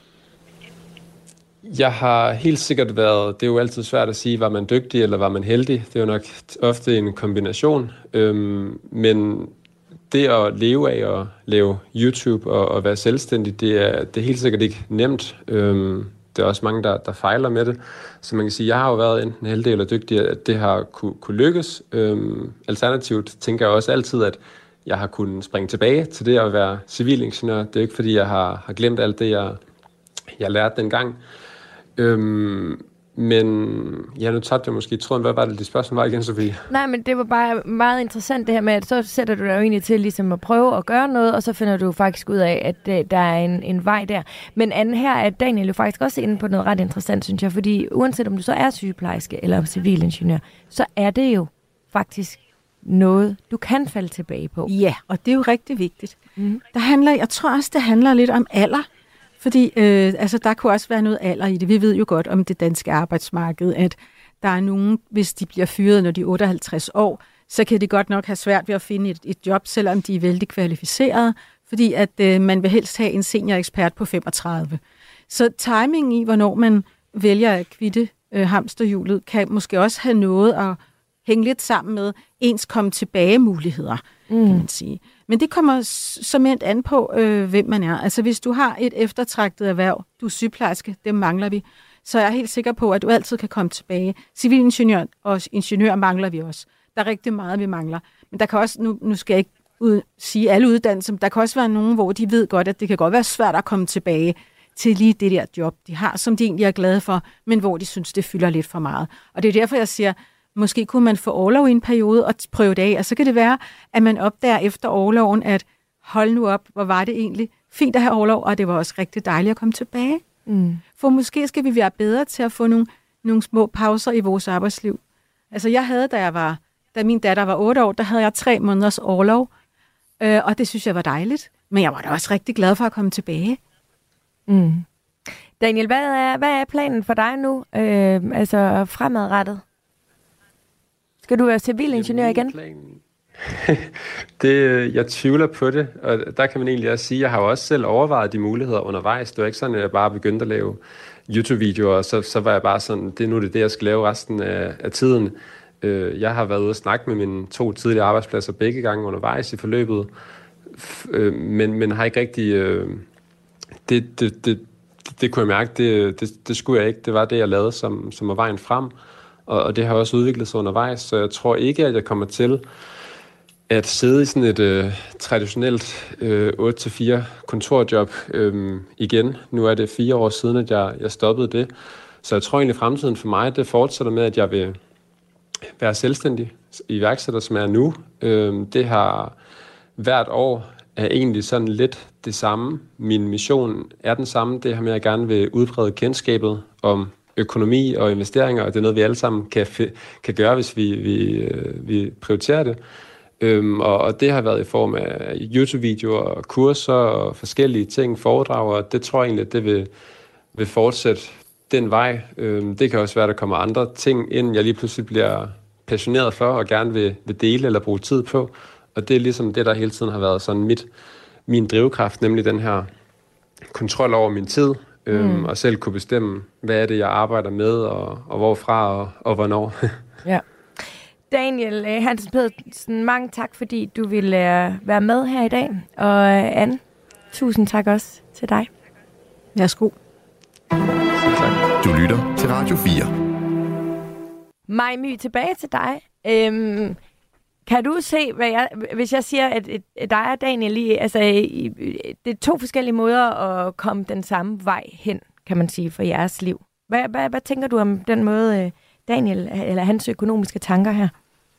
Jeg har helt sikkert været, det er jo altid svært at sige, var man dygtig eller var man heldig. Det er jo nok ofte en kombination. Øhm, men det at leve af at lave YouTube og, og være selvstændig, det er, det er helt sikkert ikke nemt. Øhm, det er også mange, der, der fejler med det. Så man kan sige, jeg har jo været enten heldig eller dygtig, at det har kunne, kunne lykkes. Øhm, alternativt tænker jeg også altid, at jeg har kunnet springe tilbage til det at være civilingeniør. Det er ikke, fordi jeg har, har glemt alt det, jeg, jeg lærte dengang. Øhm, men ja, nu tabte jeg måske tråden. Hvad var det, de spørgsmål var igen, Sofie? Nej, men det var bare meget interessant det her med, at så sætter du dig jo egentlig til ligesom at prøve at gøre noget, og så finder du faktisk ud af, at øh, der er en, en vej der. Men anden her er Daniel jo faktisk også inde på noget ret interessant, synes jeg, fordi uanset om du så er sygeplejerske eller civilingeniør, så er det jo faktisk noget, du kan falde tilbage på. Ja, og det er jo rigtig vigtigt. Mm. Der handler, jeg tror også, det handler lidt om alder. Fordi øh, altså, der kunne også være noget alder i det. Vi ved jo godt om det danske arbejdsmarked, at der er nogen, hvis de bliver fyret, når de er otteoghalvtreds år, så kan de godt nok have svært ved at finde et, et job, selvom de er vældig kvalificerede, fordi at øh, man vil helst have en senior-ekspert på femogtredive. Så timingen i, hvornår man vælger at kvitte øh, hamsterhjulet, kan måske også have noget at hænge lidt sammen med ens komme tilbage muligheder. mm. kan man sige. Men det kommer simpelthen an på, øh, hvem man er. Altså hvis du har et eftertragtet erhverv, du er sygeplejerske, det mangler vi, så er jeg helt sikker på, at du altid kan komme tilbage. Civilingeniør og ingeniør mangler vi også. Der er rigtig meget, vi mangler. Men der kan også, nu, nu skal jeg ikke ud, sige alle uddannelser, der kan også være nogen, hvor de ved godt, at det kan godt være svært at komme tilbage til lige det der job, de har, som de egentlig er glade for, men hvor de synes, det fylder lidt for meget. Og det er derfor, jeg siger, måske kunne man få orlov i en periode og prøve det af, og så kan det være, at man opdager efter orloven, at hold nu op, hvor var det egentlig fint at have orlov, og det var også rigtig dejligt at komme tilbage. Mm. For måske skal vi være bedre til at få nogle, nogle små pauser i vores arbejdsliv. Altså jeg havde, da jeg var, da min datter var otte år, der havde jeg tre måneders orlov, øh, og det synes jeg var dejligt. Men jeg var da også rigtig glad for at komme tilbage. Mm. Daniel, hvad er, hvad er planen for dig nu, øh, altså fremadrettet? Skal du være civilingeniør igen? det, jeg tvivler på det, og der kan man egentlig også sige, at jeg har jo også selv overvejet de muligheder undervejs. Det var ikke sådan, at jeg bare begyndte at lave YouTube-videoer, og så, så var jeg bare sådan, det er nu det, det jeg skal lave resten af, af tiden. Jeg har været ude og snakke med mine to tidligere arbejdspladser begge gange undervejs i forløbet, men, men har ikke rigtig... Det, det, det, det kunne jeg mærke, det, det, det skulle jeg ikke. Det var det, jeg lavede, som, som var vejen frem. Og, og det har også udviklet sig undervejs, så jeg tror ikke, at jeg kommer til at sidde i sådan et øh, traditionelt øh, otte til fire kontorjob øh, igen. Nu er det fire år siden, at jeg, jeg stoppede det. Så jeg tror egentlig, at fremtiden for mig, det fortsætter med, at jeg vil være selvstændig iværksætter, som jeg er nu. Øh, det har hvert år er egentlig sådan lidt det samme. Min mission er den samme. Det her med, at jeg gerne vil udbrede kendskabet om økonomi og investeringer, og det er noget, vi alle sammen kan, kan gøre, hvis vi, vi, vi prioriterer det. Øhm, og, og det har været i form af YouTube-videoer og kurser og forskellige ting, foredrag, og det tror jeg egentlig, at det vil, vil fortsætte den vej. Øhm, det kan også være, at der kommer andre ting ind, jeg lige pludselig bliver passioneret for og gerne vil, vil dele eller bruge tid på. Og det er ligesom det, der hele tiden har været sådan mit, min drivkraft, nemlig den her kontrol over min tid, øhm, mm. og selv kunne bestemme, hvad er det, jeg arbejder med, og, og hvorfra, og, og hvornår. Ja. Daniel Hansen Pedersen, mange tak, fordi du ville være med her i dag. Og Anne, tusind tak også til dig. Værsgo. Du lytter til Radio fire. Maj My, tilbage til dig. Øhm, kan du se, hvad jeg, hvis jeg siger, at, at dig og Daniel lige, altså, det er to forskellige måder at komme den samme vej hen, kan man sige, for jeres liv. Hvad, hvad, hvad tænker du om den måde, Daniel, eller hans økonomiske tanker her?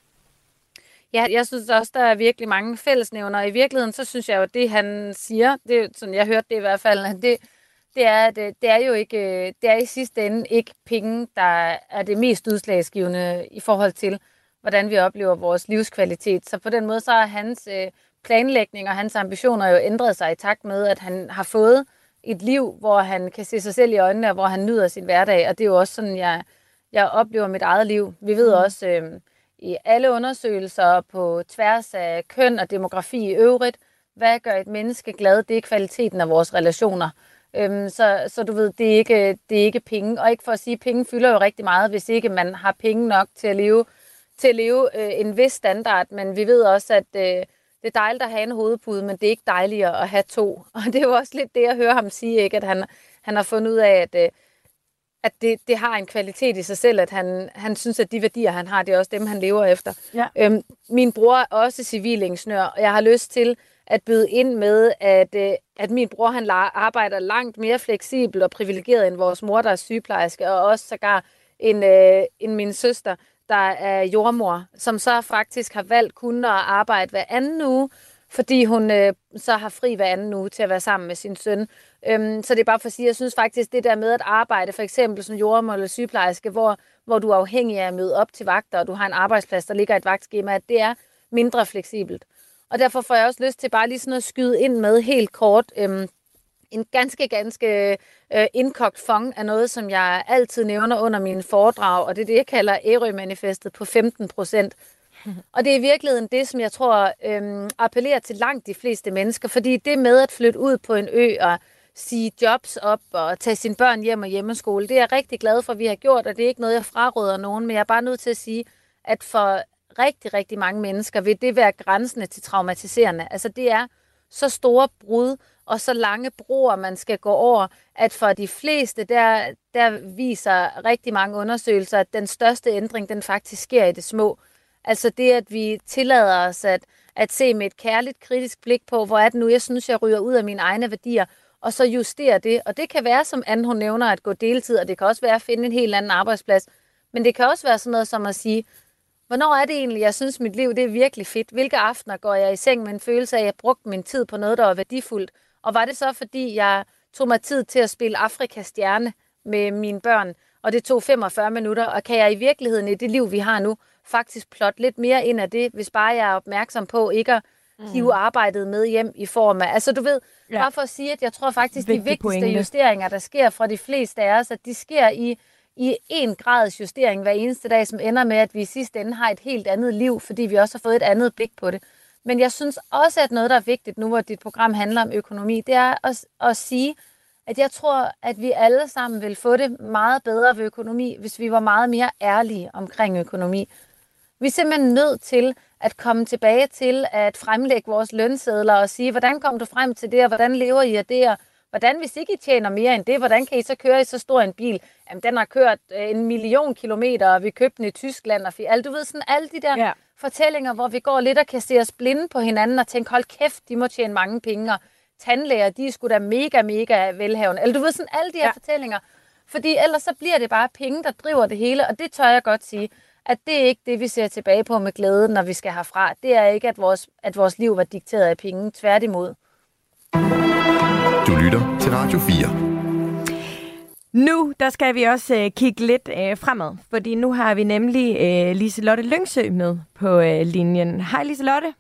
Ja, jeg synes også, der er virkelig mange fællesnævner. I virkeligheden, så synes jeg jo, at det, han siger, det er sådan, jeg hørte det i hvert fald, det, det, er, at det er jo ikke, det er i sidste ende ikke penge, der er det mest udslagsgivende i forhold til, hvordan vi oplever vores livskvalitet. Så på den måde, så har hans planlægning og hans ambitioner jo ændret sig i takt med, at han har fået et liv, hvor han kan se sig selv i øjnene, og hvor han nyder sin hverdag. Og det er jo også sådan, jeg, jeg oplever mit eget liv. Vi ved også øh, i alle undersøgelser på tværs af køn og demografi i øvrigt, hvad gør et menneske glad? Det er kvaliteten af vores relationer. Øhm, så, så du ved, det er, ikke, det er ikke penge. Og ikke for at sige, at penge fylder jo rigtig meget, hvis ikke man har penge nok til at leve, til at leve øh, en vis standard. Men vi ved også, at øh, det er dejligt at have en hovedpude, men det er ikke dejligere at have to. Og det er jo også lidt det, jeg hører ham sige, ikke? At han, han har fundet ud af, at, øh, at det, det har en kvalitet i sig selv, at han, han synes, at de værdier, han har, det er også dem, han lever efter. Ja. Øhm, min bror er også civilingeniør, og jeg har lyst til at byde ind med, at, øh, at min bror han arbejder langt mere fleksibelt og privilegeret end vores mor, der er sygeplejerske, og også sågar end, øh, end min søster, der er jordmor, som så faktisk har valgt kun at arbejde hver anden uge, fordi hun øh, så har fri hver anden uge til at være sammen med sin søn. Øhm, så det er bare for at sige, jeg synes faktisk, det der med at arbejde, for eksempel som jordmor eller sygeplejerske, hvor, hvor du er afhængig af at møde op til vagter, og du har en arbejdsplads, der ligger et vagtskema, at det er mindre fleksibelt. Og derfor får jeg også lyst til bare lige sådan at skyde ind med helt kort øhm, en ganske, ganske øh, indkogt fong af noget, som jeg altid nævner under mine foredrag, og det er det, jeg kalder Ærø-manifestet på femten procent. Og det er i virkeligheden det, som jeg tror øhm, appellerer til langt de fleste mennesker, fordi det med at flytte ud på en ø og sige jobs op og tage sine børn hjem og hjemmeskole, det er jeg rigtig glad for, at vi har gjort, og det er ikke noget, jeg fraråder nogen, men jeg er bare nødt til at sige, at for rigtig, rigtig mange mennesker, vil det være grænsende til traumatiserende. Altså det er så store brud og så lange broer, man skal gå over, at for de fleste, der, der viser rigtig mange undersøgelser, at den største ændring, den faktisk sker i det små. Altså det, at vi tillader os at, at se med et kærligt, kritisk blik på, hvor er det nu, jeg synes, jeg ryger ud af mine egne værdier, og så justere det. Og det kan være, som Anne hun nævner, at gå deltid, og det kan også være at finde en helt anden arbejdsplads. Men det kan også være sådan noget som at sige, hvornår er det egentlig, jeg synes, mit liv det er virkelig fedt? Hvilke aftener går jeg i seng med en følelse af, at jeg brugte min tid på noget, der var værdifuldt? Og var det så, fordi jeg tog mig tid til at spille Afrikas stjerne med mine børn, og det tog femogfyrre minutter, og kan jeg i virkeligheden i det liv, vi har nu, faktisk plotte lidt mere ind af det, hvis bare jeg er opmærksom på ikke at hive arbejdet med hjem i form af... Altså du ved, ja. Bare for at sige, at jeg tror faktisk, Vigtig de vigtigste pointe. justeringer, der sker fra de fleste af os, at de sker i, i en grads justering hver eneste dag, som ender med, at vi i sidste ende har et helt andet liv, fordi vi også har fået et andet blik på det. Men jeg synes også, at noget, der er vigtigt nu, hvor dit program handler om økonomi, det er at, at sige, at jeg tror, at vi alle sammen vil få det meget bedre ved økonomi, hvis vi var meget mere ærlige omkring økonomi. Vi er simpelthen nødt til at komme tilbage til at fremlægge vores lønsedler og sige, hvordan kom du frem til det, og hvordan lever I af det, og hvordan hvis ikke I tjener mere end det, hvordan kan I så køre i så stor en bil? Jamen, den har kørt en million kilometer, og vi købte den i Tyskland, og alt, du ved, sådan alle de der ja. fortællinger, hvor vi går lidt og kan se os blinde på hinanden og tænke, hold kæft, de må tjene mange penge, og tandlæger, de er sgu da mega, mega velhavende. Eller du ved, sådan alle de her ja. fortællinger. Fordi ellers så bliver det bare penge, der driver det hele, og det tør jeg godt sige, at det er ikke det, vi ser tilbage på med glæde, når vi skal herfra. Det er ikke, at vores, at vores liv var dikteret af penge. Tværtimod. Du lytter til Radio fire. Nu der skal vi også øh, kigge lidt øh, fremad, fordi nu har vi nemlig øh, Liselotte Lyngsø med på øh, linjen. Hej Liselotte.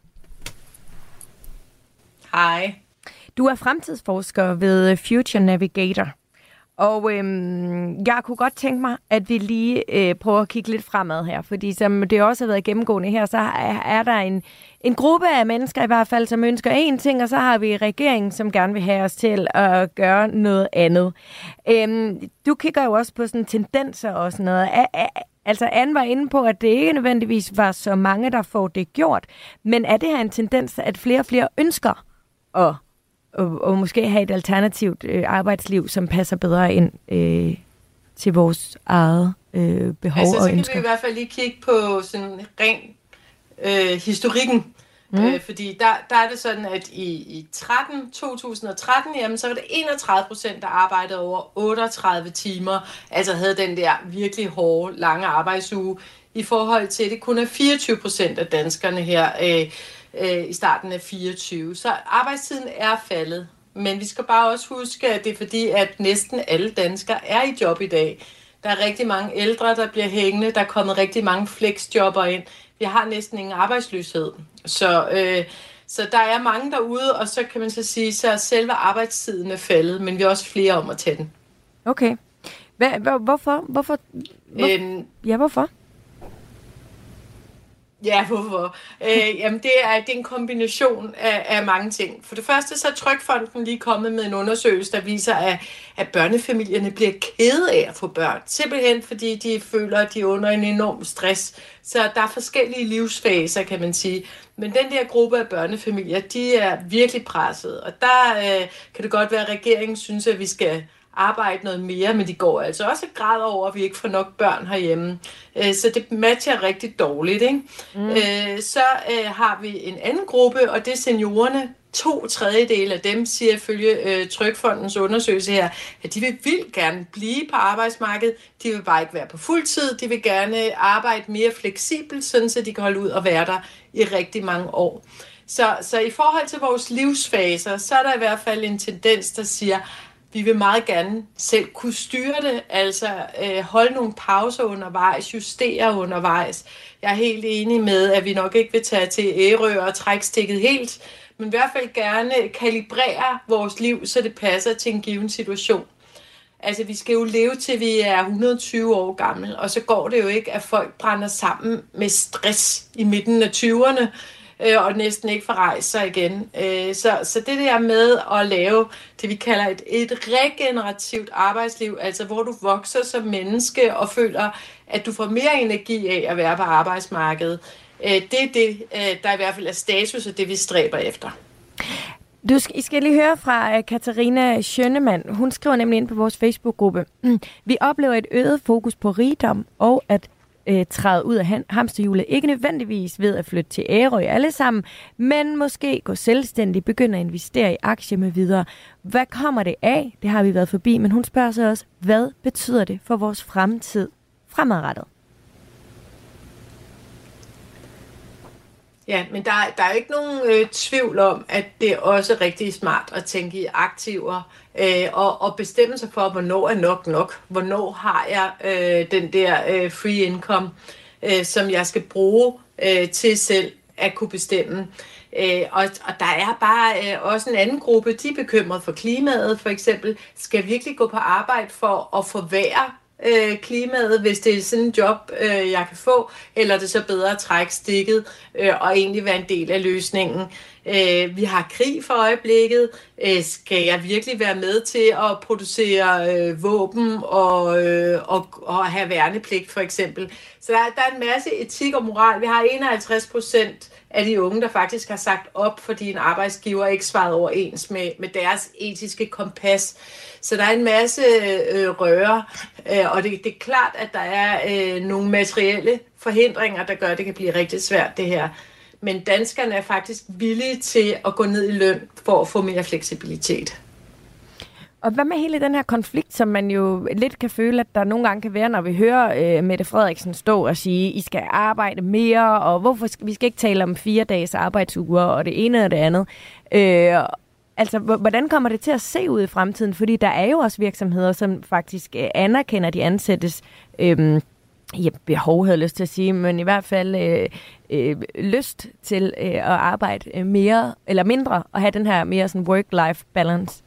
Hej. Du er fremtidsforsker ved Future Navigator. Og øhm, jeg kunne godt tænke mig, at vi lige øh, prøver at kigge lidt fremad her, fordi som det også har været gennemgående her, så er, er der en, en gruppe af mennesker i hvert fald, som ønsker én ting, og så har vi regeringen, som gerne vil have os til at gøre noget andet. Øhm, du kigger jo også på sådan tendenser og sådan noget. A, a, altså Anne var inde på, at det ikke nødvendigvis var så mange, der får det gjort, men er det her en tendens, at flere og flere ønsker at Og, og måske have et alternativt øh, arbejdsliv, som passer bedre ind øh, til vores eget øh, behov altså, og ønsker? ønsker. Så kan vi i hvert fald lige kigge på sådan ren øh, historikken. Mm. Øh, fordi der, der er det sådan, at i, i tretten, to tusind og tretten, jamen, så var det enogtredive procent, der arbejdede over otteogtredive timer. Altså havde den der virkelig hårde, lange arbejdsuge. I forhold til, at det kun er fireogtyve procent af danskerne her øh, i starten af fireogtyve. Så arbejdstiden er faldet. Men vi skal bare også huske, at det er fordi, at næsten alle danskere er i job i dag. Der er rigtig mange ældre, der bliver hængende. Der er kommet rigtig mange flexjobber ind. Vi har næsten ingen arbejdsløshed. Så, øh, så der er mange derude, og så kan man så sige, så selve arbejdstiden er faldet, men vi er også flere om at tage den. Okay. Hva, hvorfor? Hvorfor? Hvor, øhm, ja, hvorfor? Ja, hvorfor? Øh, jamen det er, det er en kombination af, af mange ting. For det første så er Trygfonden lige kommet med en undersøgelse, der viser, at, at børnefamilierne bliver kede af at få børn. Simpelthen fordi de føler, at de er under en enorm stress. Så der er forskellige livsfaser, kan man sige. Men den der gruppe af børnefamilier, de er virkelig presset. Og der øh, kan det godt være, at regeringen synes, at vi skal arbejde noget mere, men de går altså også et grad over, at vi ikke får nok børn herhjemme. Så det matcher rigtig dårligt, ikke? Mm. Så har vi en anden gruppe, og det er seniorerne. To tredjedele af dem, siger ifølge Trygfondens undersøgelse her, at de vil vildt gerne blive på arbejdsmarkedet. De vil bare ikke være på fuld tid. De vil gerne arbejde mere fleksibelt, sådan så de kan holde ud og være der i rigtig mange år. Så, så i forhold til vores livsfaser, så er der i hvert fald en tendens, der siger, vi vil meget gerne selv kunne styre det, altså øh, holde nogle pauser undervejs, justere undervejs. Jeg er helt enig med, at vi nok ikke vil tage til Ærø og trække stikket helt, men i hvert fald gerne kalibrere vores liv, så det passer til en given situation. Altså vi skal jo leve til vi er et hundrede og tyve år gamle, og så går det jo ikke, at folk brænder sammen med stress i midten af tyverne. øh, og næsten ikke får rejst sig igen. Øh, så, så det der med at lave det, vi kalder et, et regenerativt arbejdsliv, altså hvor du vokser som menneske og føler, at du får mere energi af at være på arbejdsmarkedet, øh, det er det, øh, der i hvert fald er status, og det vi stræber efter. Du skal, I skal lige høre fra uh, Katarina Schønemann. Hun skriver nemlig ind på vores Facebook-gruppe. Vi oplever et øget fokus på rigdom og at uh, træde ud af hamsterhjulet. Ikke nødvendigvis ved at flytte til Ærø alle sammen, men måske gå selvstændigt, begynde at investere i aktier med videre. Hvad kommer det af? Det har vi været forbi, men hun spørger sig også, hvad betyder det for vores fremtid fremadrettet? Ja, men der, der er jo ikke nogen øh, tvivl om, at det er også rigtig smart at tænke i aktiver øh, og, og bestemme sig for, hvornår er nok nok. Hvornår har jeg øh, den der øh, free income, øh, som jeg skal bruge øh, til selv at kunne bestemme. Øh, og, og der er bare øh, også en anden gruppe, de er bekymret for klimaet for eksempel. Skal virkelig gå på arbejde for at forværre Øh, klimaet, hvis det er sådan en job, øh, jeg kan få, eller er det så bedre at trække stikket øh, og egentlig være en del af løsningen. Øh, vi har krig for øjeblikket. Øh, skal jeg virkelig være med til at producere øh, våben og, øh, og, og have værnepligt for eksempel? Så der, der er en masse etik og moral. Vi har enoghalvtreds procent af de unge, der faktisk har sagt op, fordi en arbejdsgiver ikke svarede overens med, med deres etiske kompas. Så der er en masse øh, røre, øh, og det, det er klart, at der er øh, nogle materielle forhindringer, der gør, at det kan blive rigtig svært det her. Men danskerne er faktisk villige til at gå ned i løn for at få mere fleksibilitet. Og hvad med hele den her konflikt, som man jo lidt kan føle, at der nogle gange kan være, når vi hører øh, Mette Frederiksen stå og sige, I skal arbejde mere, og hvorfor skal, vi skal ikke tale om fire dages arbejdsuger, og det ene og det andet. Øh, altså, hvordan kommer det til at se ud i fremtiden? Fordi der er jo også virksomheder, som faktisk øh, anerkender de ansattes øh, ja, behov, havde jeg lyst til at sige, men i hvert fald øh, øh, lyst til øh, at arbejde mere eller mindre, og have den her mere sådan work-life balance.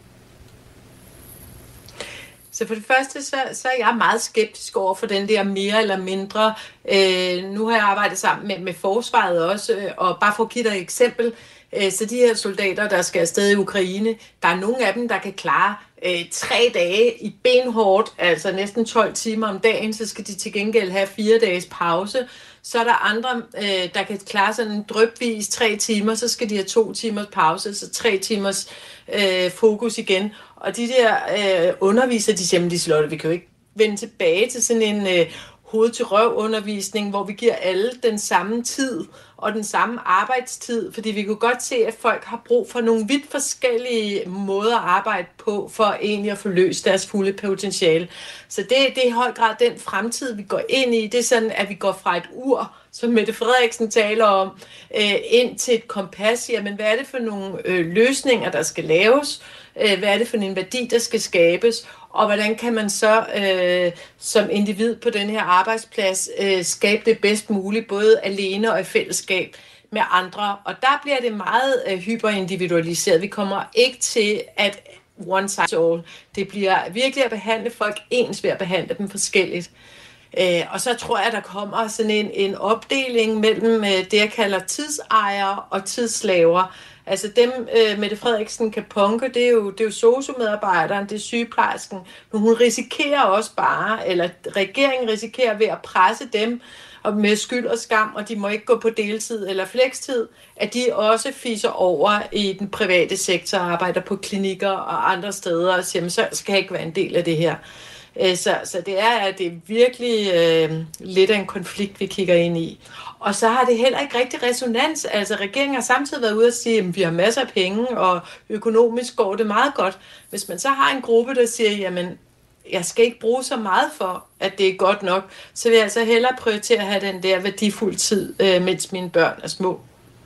Så for det første, så, så er jeg meget skeptisk over for den der mere eller mindre. Øh, nu har jeg arbejdet sammen med, med forsvaret også, og bare for at give dig et eksempel, øh, så de her soldater, der skal afsted i Ukraine, der er nogle af dem, der kan klare øh, tre dage i benhårdt, altså næsten tolv timer om dagen, så skal de til gengæld have fire dages pause. Så er der andre, øh, der kan klare sådan en drypvis tre timer, så skal de have to timers pause, så tre timers øh, fokus igen. Og de der øh, undervisere, de siger, Liselotte, vi kan jo ikke vende tilbage til sådan en øh, hoved-til-røv-undervisning, hvor vi giver alle den samme tid og den samme arbejdstid, fordi vi kunne godt se, at folk har brug for nogle vidt forskellige måder at arbejde på, for egentlig at få løst deres fulde potentiale. Så det, det er i høj grad den fremtid, vi går ind i. Det er sådan, at vi går fra et ur, som Mette Frederiksen taler om, øh, ind til et kompas. Jamen, hvad er det for nogle øh, løsninger, der skal laves? Øh, hvad er det for en værdi, der skal skabes? Og hvordan kan man så øh, som individ på den her arbejdsplads øh, skabe det bedst muligt, både alene og i fællesskab med andre? Og der bliver det meget øh, hyperindividualiseret. Vi kommer ikke til at one size all. Det bliver virkelig at behandle folk ens ved at behandle dem forskelligt. Øh, og så tror jeg, der kommer sådan en, en opdeling mellem øh, det, jeg kalder tidsejere og tidsslaver. Altså dem, øh, Mette Frederiksen kan punke, det er jo, det er jo sosu-medarbejderen, det er sygeplejersken. Men hun risikerer også bare, eller regeringen risikerer ved at presse dem og med skyld og skam, og de må ikke gå på deltid eller flekstid, at de også fiser over i den private sektor, arbejder på klinikker og andre steder, og siger, så skal jeg ikke være en del af det her. Så, så det er, det er virkelig øh, lidt af en konflikt, vi kigger ind i. Og så har det heller ikke rigtig resonans. Altså regeringen har samtidig været ude og sige, at vi har masser af penge, og økonomisk går det meget godt. Hvis man så har en gruppe, der siger, jamen, jeg skal ikke bruge så meget for, at det er godt nok, så vil jeg altså hellere prioritere at have den der værdifulde tid, øh, mens mine børn er små.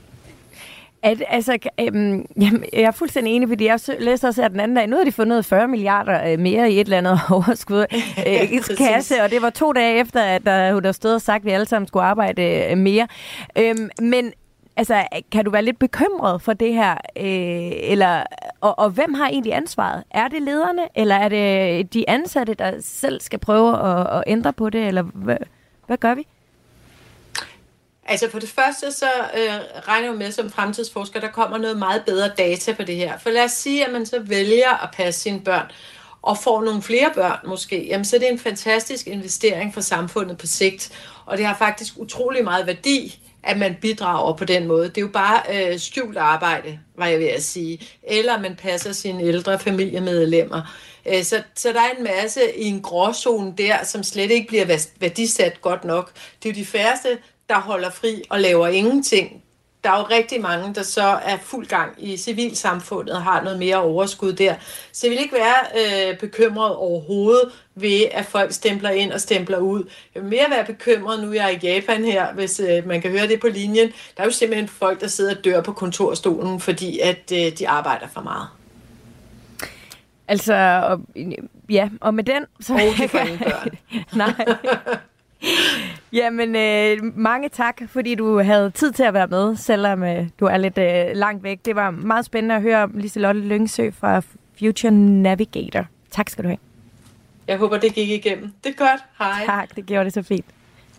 At, altså, øhm, jamen, jeg er fuldstændig enig, fordi jeg læste også her den anden dag, nu har de fundet fyrre milliarder øh, mere i et eller andet overskud øh, kasse, og det var to dage efter, at der, hun der stod og sagt, at vi alle sammen skulle arbejde øh, mere. Øhm, men altså, kan du være lidt bekymret for det her? Øh, eller, og, og hvem har egentlig ansvaret? Er det lederne, eller er det de ansatte, der selv skal prøve at, at ændre på det, eller hvad, hvad gør vi? Altså for det første, så øh, regner jeg med som fremtidsforsker, der kommer noget meget bedre data på det her. For lad os sige, at man så vælger at passe sine børn, og får nogle flere børn måske, jamen så er det en fantastisk investering for samfundet på sigt. Og det har faktisk utrolig meget værdi, at man bidrager på den måde. Det er jo bare øh, skjult arbejde, var jeg ved at sige. Eller man passer sine ældre familiemedlemmer. Øh, så, så der er en masse i en gråzone der, som slet ikke bliver værdisat godt nok. Det er jo de færreste, der holder fri og laver ingenting. Der er jo rigtig mange, der så er fuld gang i civilsamfundet og har noget mere overskud der. Så jeg vil ikke være øh, bekymret overhovedet ved, at folk stempler ind og stempler ud. Jeg vil mere være bekymret, nu jeg er i Japan her, hvis øh, man kan høre det på linjen. Der er jo simpelthen folk, der sidder og dør på kontorstolen, fordi at øh, de arbejder for meget. Altså, og, ja, og med den... Så og de får ingen børn. Nej. Jamen, øh, mange tak, fordi du havde tid til at være med, selvom øh, du er lidt øh, langt væk. Det var meget spændende at høre om Liselotte Lyngsø fra Future Navigator. Tak skal du have. Jeg håber, det gik igennem. Det er godt. Hej. Tak, det gjorde det så fint.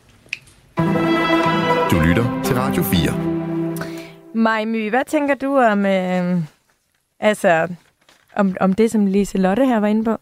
Du lytter til Radio fire. Maj My, hvad tænker du om, øh, altså, om, om det, som Liselotte her var inde på?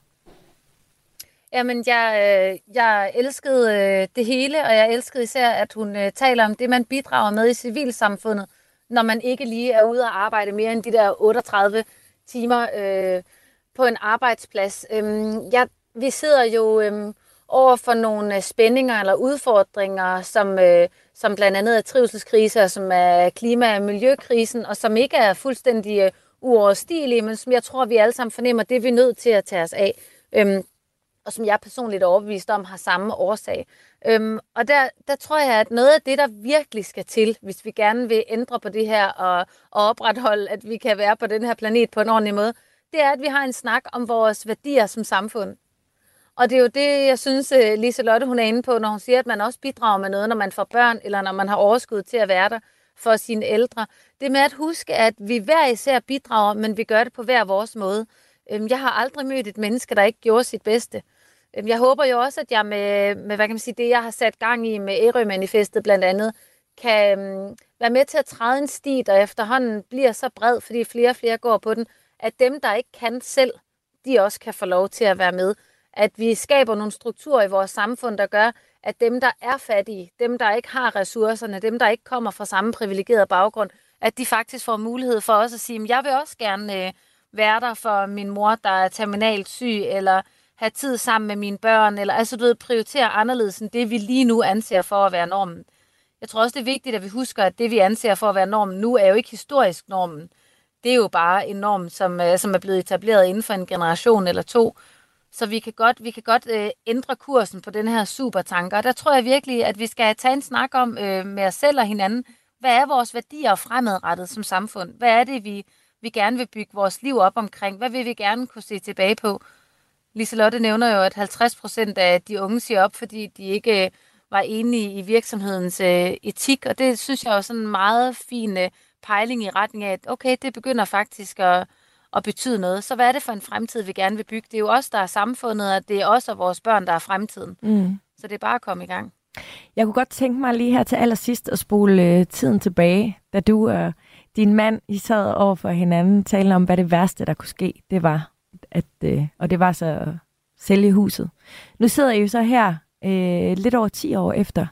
Jamen, jeg, øh, jeg elskede øh, det hele, og jeg elskede især, at hun øh, taler om det, man bidrager med i civilsamfundet, når man ikke lige er ude og arbejde mere end de der otteogtredive timer øh, på en arbejdsplads. Øhm, jeg, vi sidder jo øh, over for nogle spændinger eller udfordringer, som, øh, som blandt andet er trivselskriser, som er klima- og miljøkrisen, og som ikke er fuldstændig øh, uoverstigelige, men som jeg tror, vi alle sammen fornemmer, det er vi nødt til at tage os af. Øhm, og som jeg personligt er overbevist om, har samme årsag. Øhm, og der, der tror jeg, at noget af det, der virkelig skal til, hvis vi gerne vil ændre på det her og, og opretholde, at vi kan være på den her planet på en ordentlig måde, det er, at vi har en snak om vores værdier som samfund. Og det er jo det, jeg synes, Liselotte hun er inde på, når hun siger, at man også bidrager med noget, når man får børn, eller når man har overskud til at være der for sine ældre. Det med at huske, at vi hver især bidrager, men vi gør det på hver vores måde. Jeg har aldrig mødt et menneske, der ikke gjorde sit bedste. Jeg håber jo også, at jeg med, med hvad kan man sige, det, jeg har sat gang i med Ærø-manifestet blandt andet, kan um, være med til at træde en sti, der efterhånden bliver så bred, fordi flere og flere går på den, at dem, der ikke kan selv, de også kan få lov til at være med. At vi skaber nogle strukturer i vores samfund, der gør, at dem, der er fattige, dem, der ikke har ressourcerne, dem, der ikke kommer fra samme privilegeret baggrund, at de faktisk får mulighed for også at sige, jeg vil også gerne øh, være der for min mor, der er terminalt syg, eller have tid sammen med mine børn, eller altså du ved, prioritere anderledes end det, vi lige nu anser for at være normen. Jeg tror også, det er vigtigt, at vi husker, at det, vi anser for at være normen nu, er jo ikke historisk normen. Det er jo bare en norm, som, som er blevet etableret inden for en generation eller to. Så vi kan godt, vi kan godt øh, ændre kursen på den her supertanker. Og der tror jeg virkelig, at vi skal tage en snak om øh, med os selv og hinanden. Hvad er vores værdier fremadrettet som samfund? Hvad er det, vi, vi gerne vil bygge vores liv op omkring? Hvad vil vi gerne kunne se tilbage på? Liselotte nævner jo, at halvtreds procent af de unge siger op, fordi de ikke øh, var enige i virksomhedens øh, etik. Og det synes jeg er sådan en meget fin øh, pejling i retning af, at okay, det begynder faktisk at at betyde noget. Så hvad er det for en fremtid, vi gerne vil bygge? Det er jo os, der er samfundet, og det er også vores børn, der er fremtiden. Mm. Så det er bare at komme i gang. Jeg kunne godt tænke mig lige her til allersidst at spole øh, tiden tilbage, da du og din mand, I sad over for hinanden, talte om, hvad det værste, der kunne ske, det var, at, øh, og det var så at sælge huset. Nu sidder I jo så her øh, lidt over ti år efter.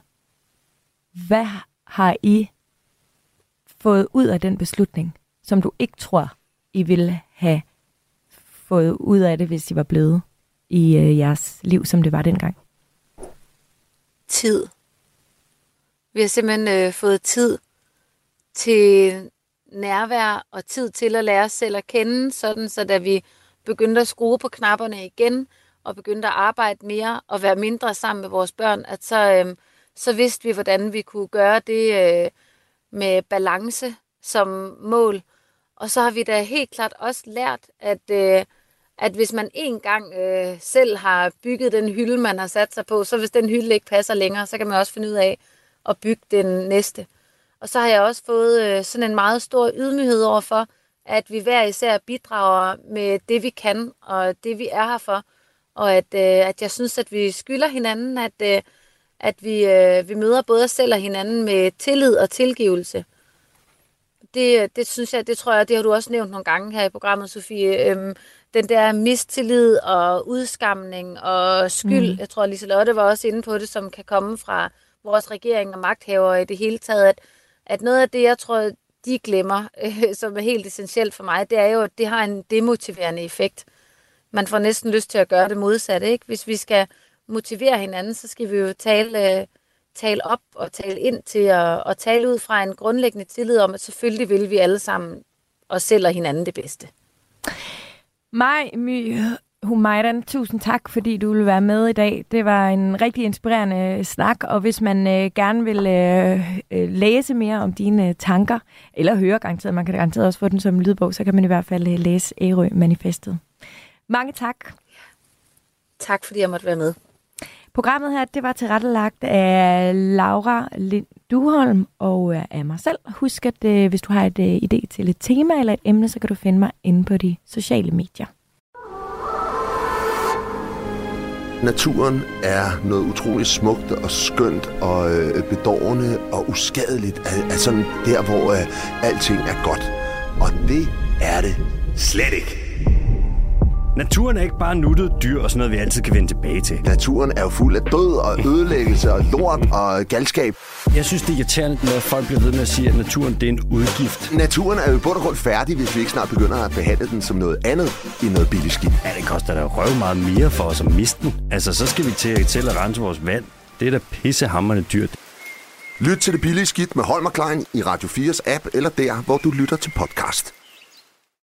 Hvad har I fået ud af den beslutning, som du ikke tror, I ville have fået ud af det, hvis I var blevet i øh, jeres liv, som det var dengang? Tid. Vi har simpelthen øh, fået tid til nærvær og tid til at lære os selv at kende, sådan så da vi begyndte at skrue på knapperne igen og begyndte at arbejde mere og være mindre sammen med vores børn, at så, øh, så vidste vi, hvordan vi kunne gøre det øh, med balance som mål. Og så har vi da helt klart også lært, at, øh, at hvis man en gang øh, selv har bygget den hylde, man har sat sig på, så hvis den hylde ikke passer længere, så kan man også finde ud af at bygge den næste. Og så har jeg også fået øh, sådan en meget stor ydmyghed overfor, at vi hver især bidrager med det, vi kan, og det, vi er her for. Og at, øh, at jeg synes, at vi skylder hinanden, at, øh, at vi, øh, vi møder både os selv og hinanden med tillid og tilgivelse. Det, det synes jeg, det tror jeg, det har du også nævnt nogle gange her i programmet, Sofie. Øhm, den der mistillid og udskamning og skyld, mm. jeg tror, Liselotte var også inde på det, som kan komme fra vores regering og magthavere i det hele taget, at, at noget af det, jeg tror, de glemmer, øh, som er helt essentielt for mig, det er jo, at det har en demotiverende effekt. Man får næsten lyst til at gøre det modsatte, ikke? Hvis vi skal motivere hinanden, så skal vi jo tale... Øh, tale op og tale ind til at, at tale ud fra en grundlæggende tillid om, at selvfølgelig vil vi alle sammen os selv og hinanden det bedste. Maj My Humaydan, tusind tak, fordi du ville være med i dag. Det var en rigtig inspirerende snak, og hvis man øh, gerne vil øh, læse mere om dine tanker, eller høre garanteret, man kan garanteret også få den som lydbog, så kan man i hvert fald øh, læse Ærø-manifestet. Mange tak. Tak, fordi jeg måtte være med. Programmet her, det var tilrettelagt af Laura Lind Duholm og af mig selv. Husk, at øh, hvis du har et øh, idé til et tema eller et emne, så kan du finde mig inde på de sociale medier. Naturen er noget utroligt smukt og skønt og øh, bedårende og uskadeligt. Er, er sådan der, hvor øh, alting er godt. Og det er det slet ikke. Naturen er ikke bare nuttet dyr og sådan noget, vi altid kan vende tilbage til. Naturen er jo fuld af død og ødelæggelse og lort og galskab. Jeg synes, det er irriterende, når folk bliver ved med at sige, at naturen det er en udgift. Naturen er jo i bund og grund færdig, hvis vi ikke snart begynder at behandle den som noget andet end noget billigt skidt. Ja, det koster da røv meget mere for os at miste den. Altså, så skal vi til, til at rense vores vand. Det er da pissehamrende dyrt. Lyt til Det Billige Skidt med Holm og Klein i Radio fires app eller der, hvor du lytter til podcast.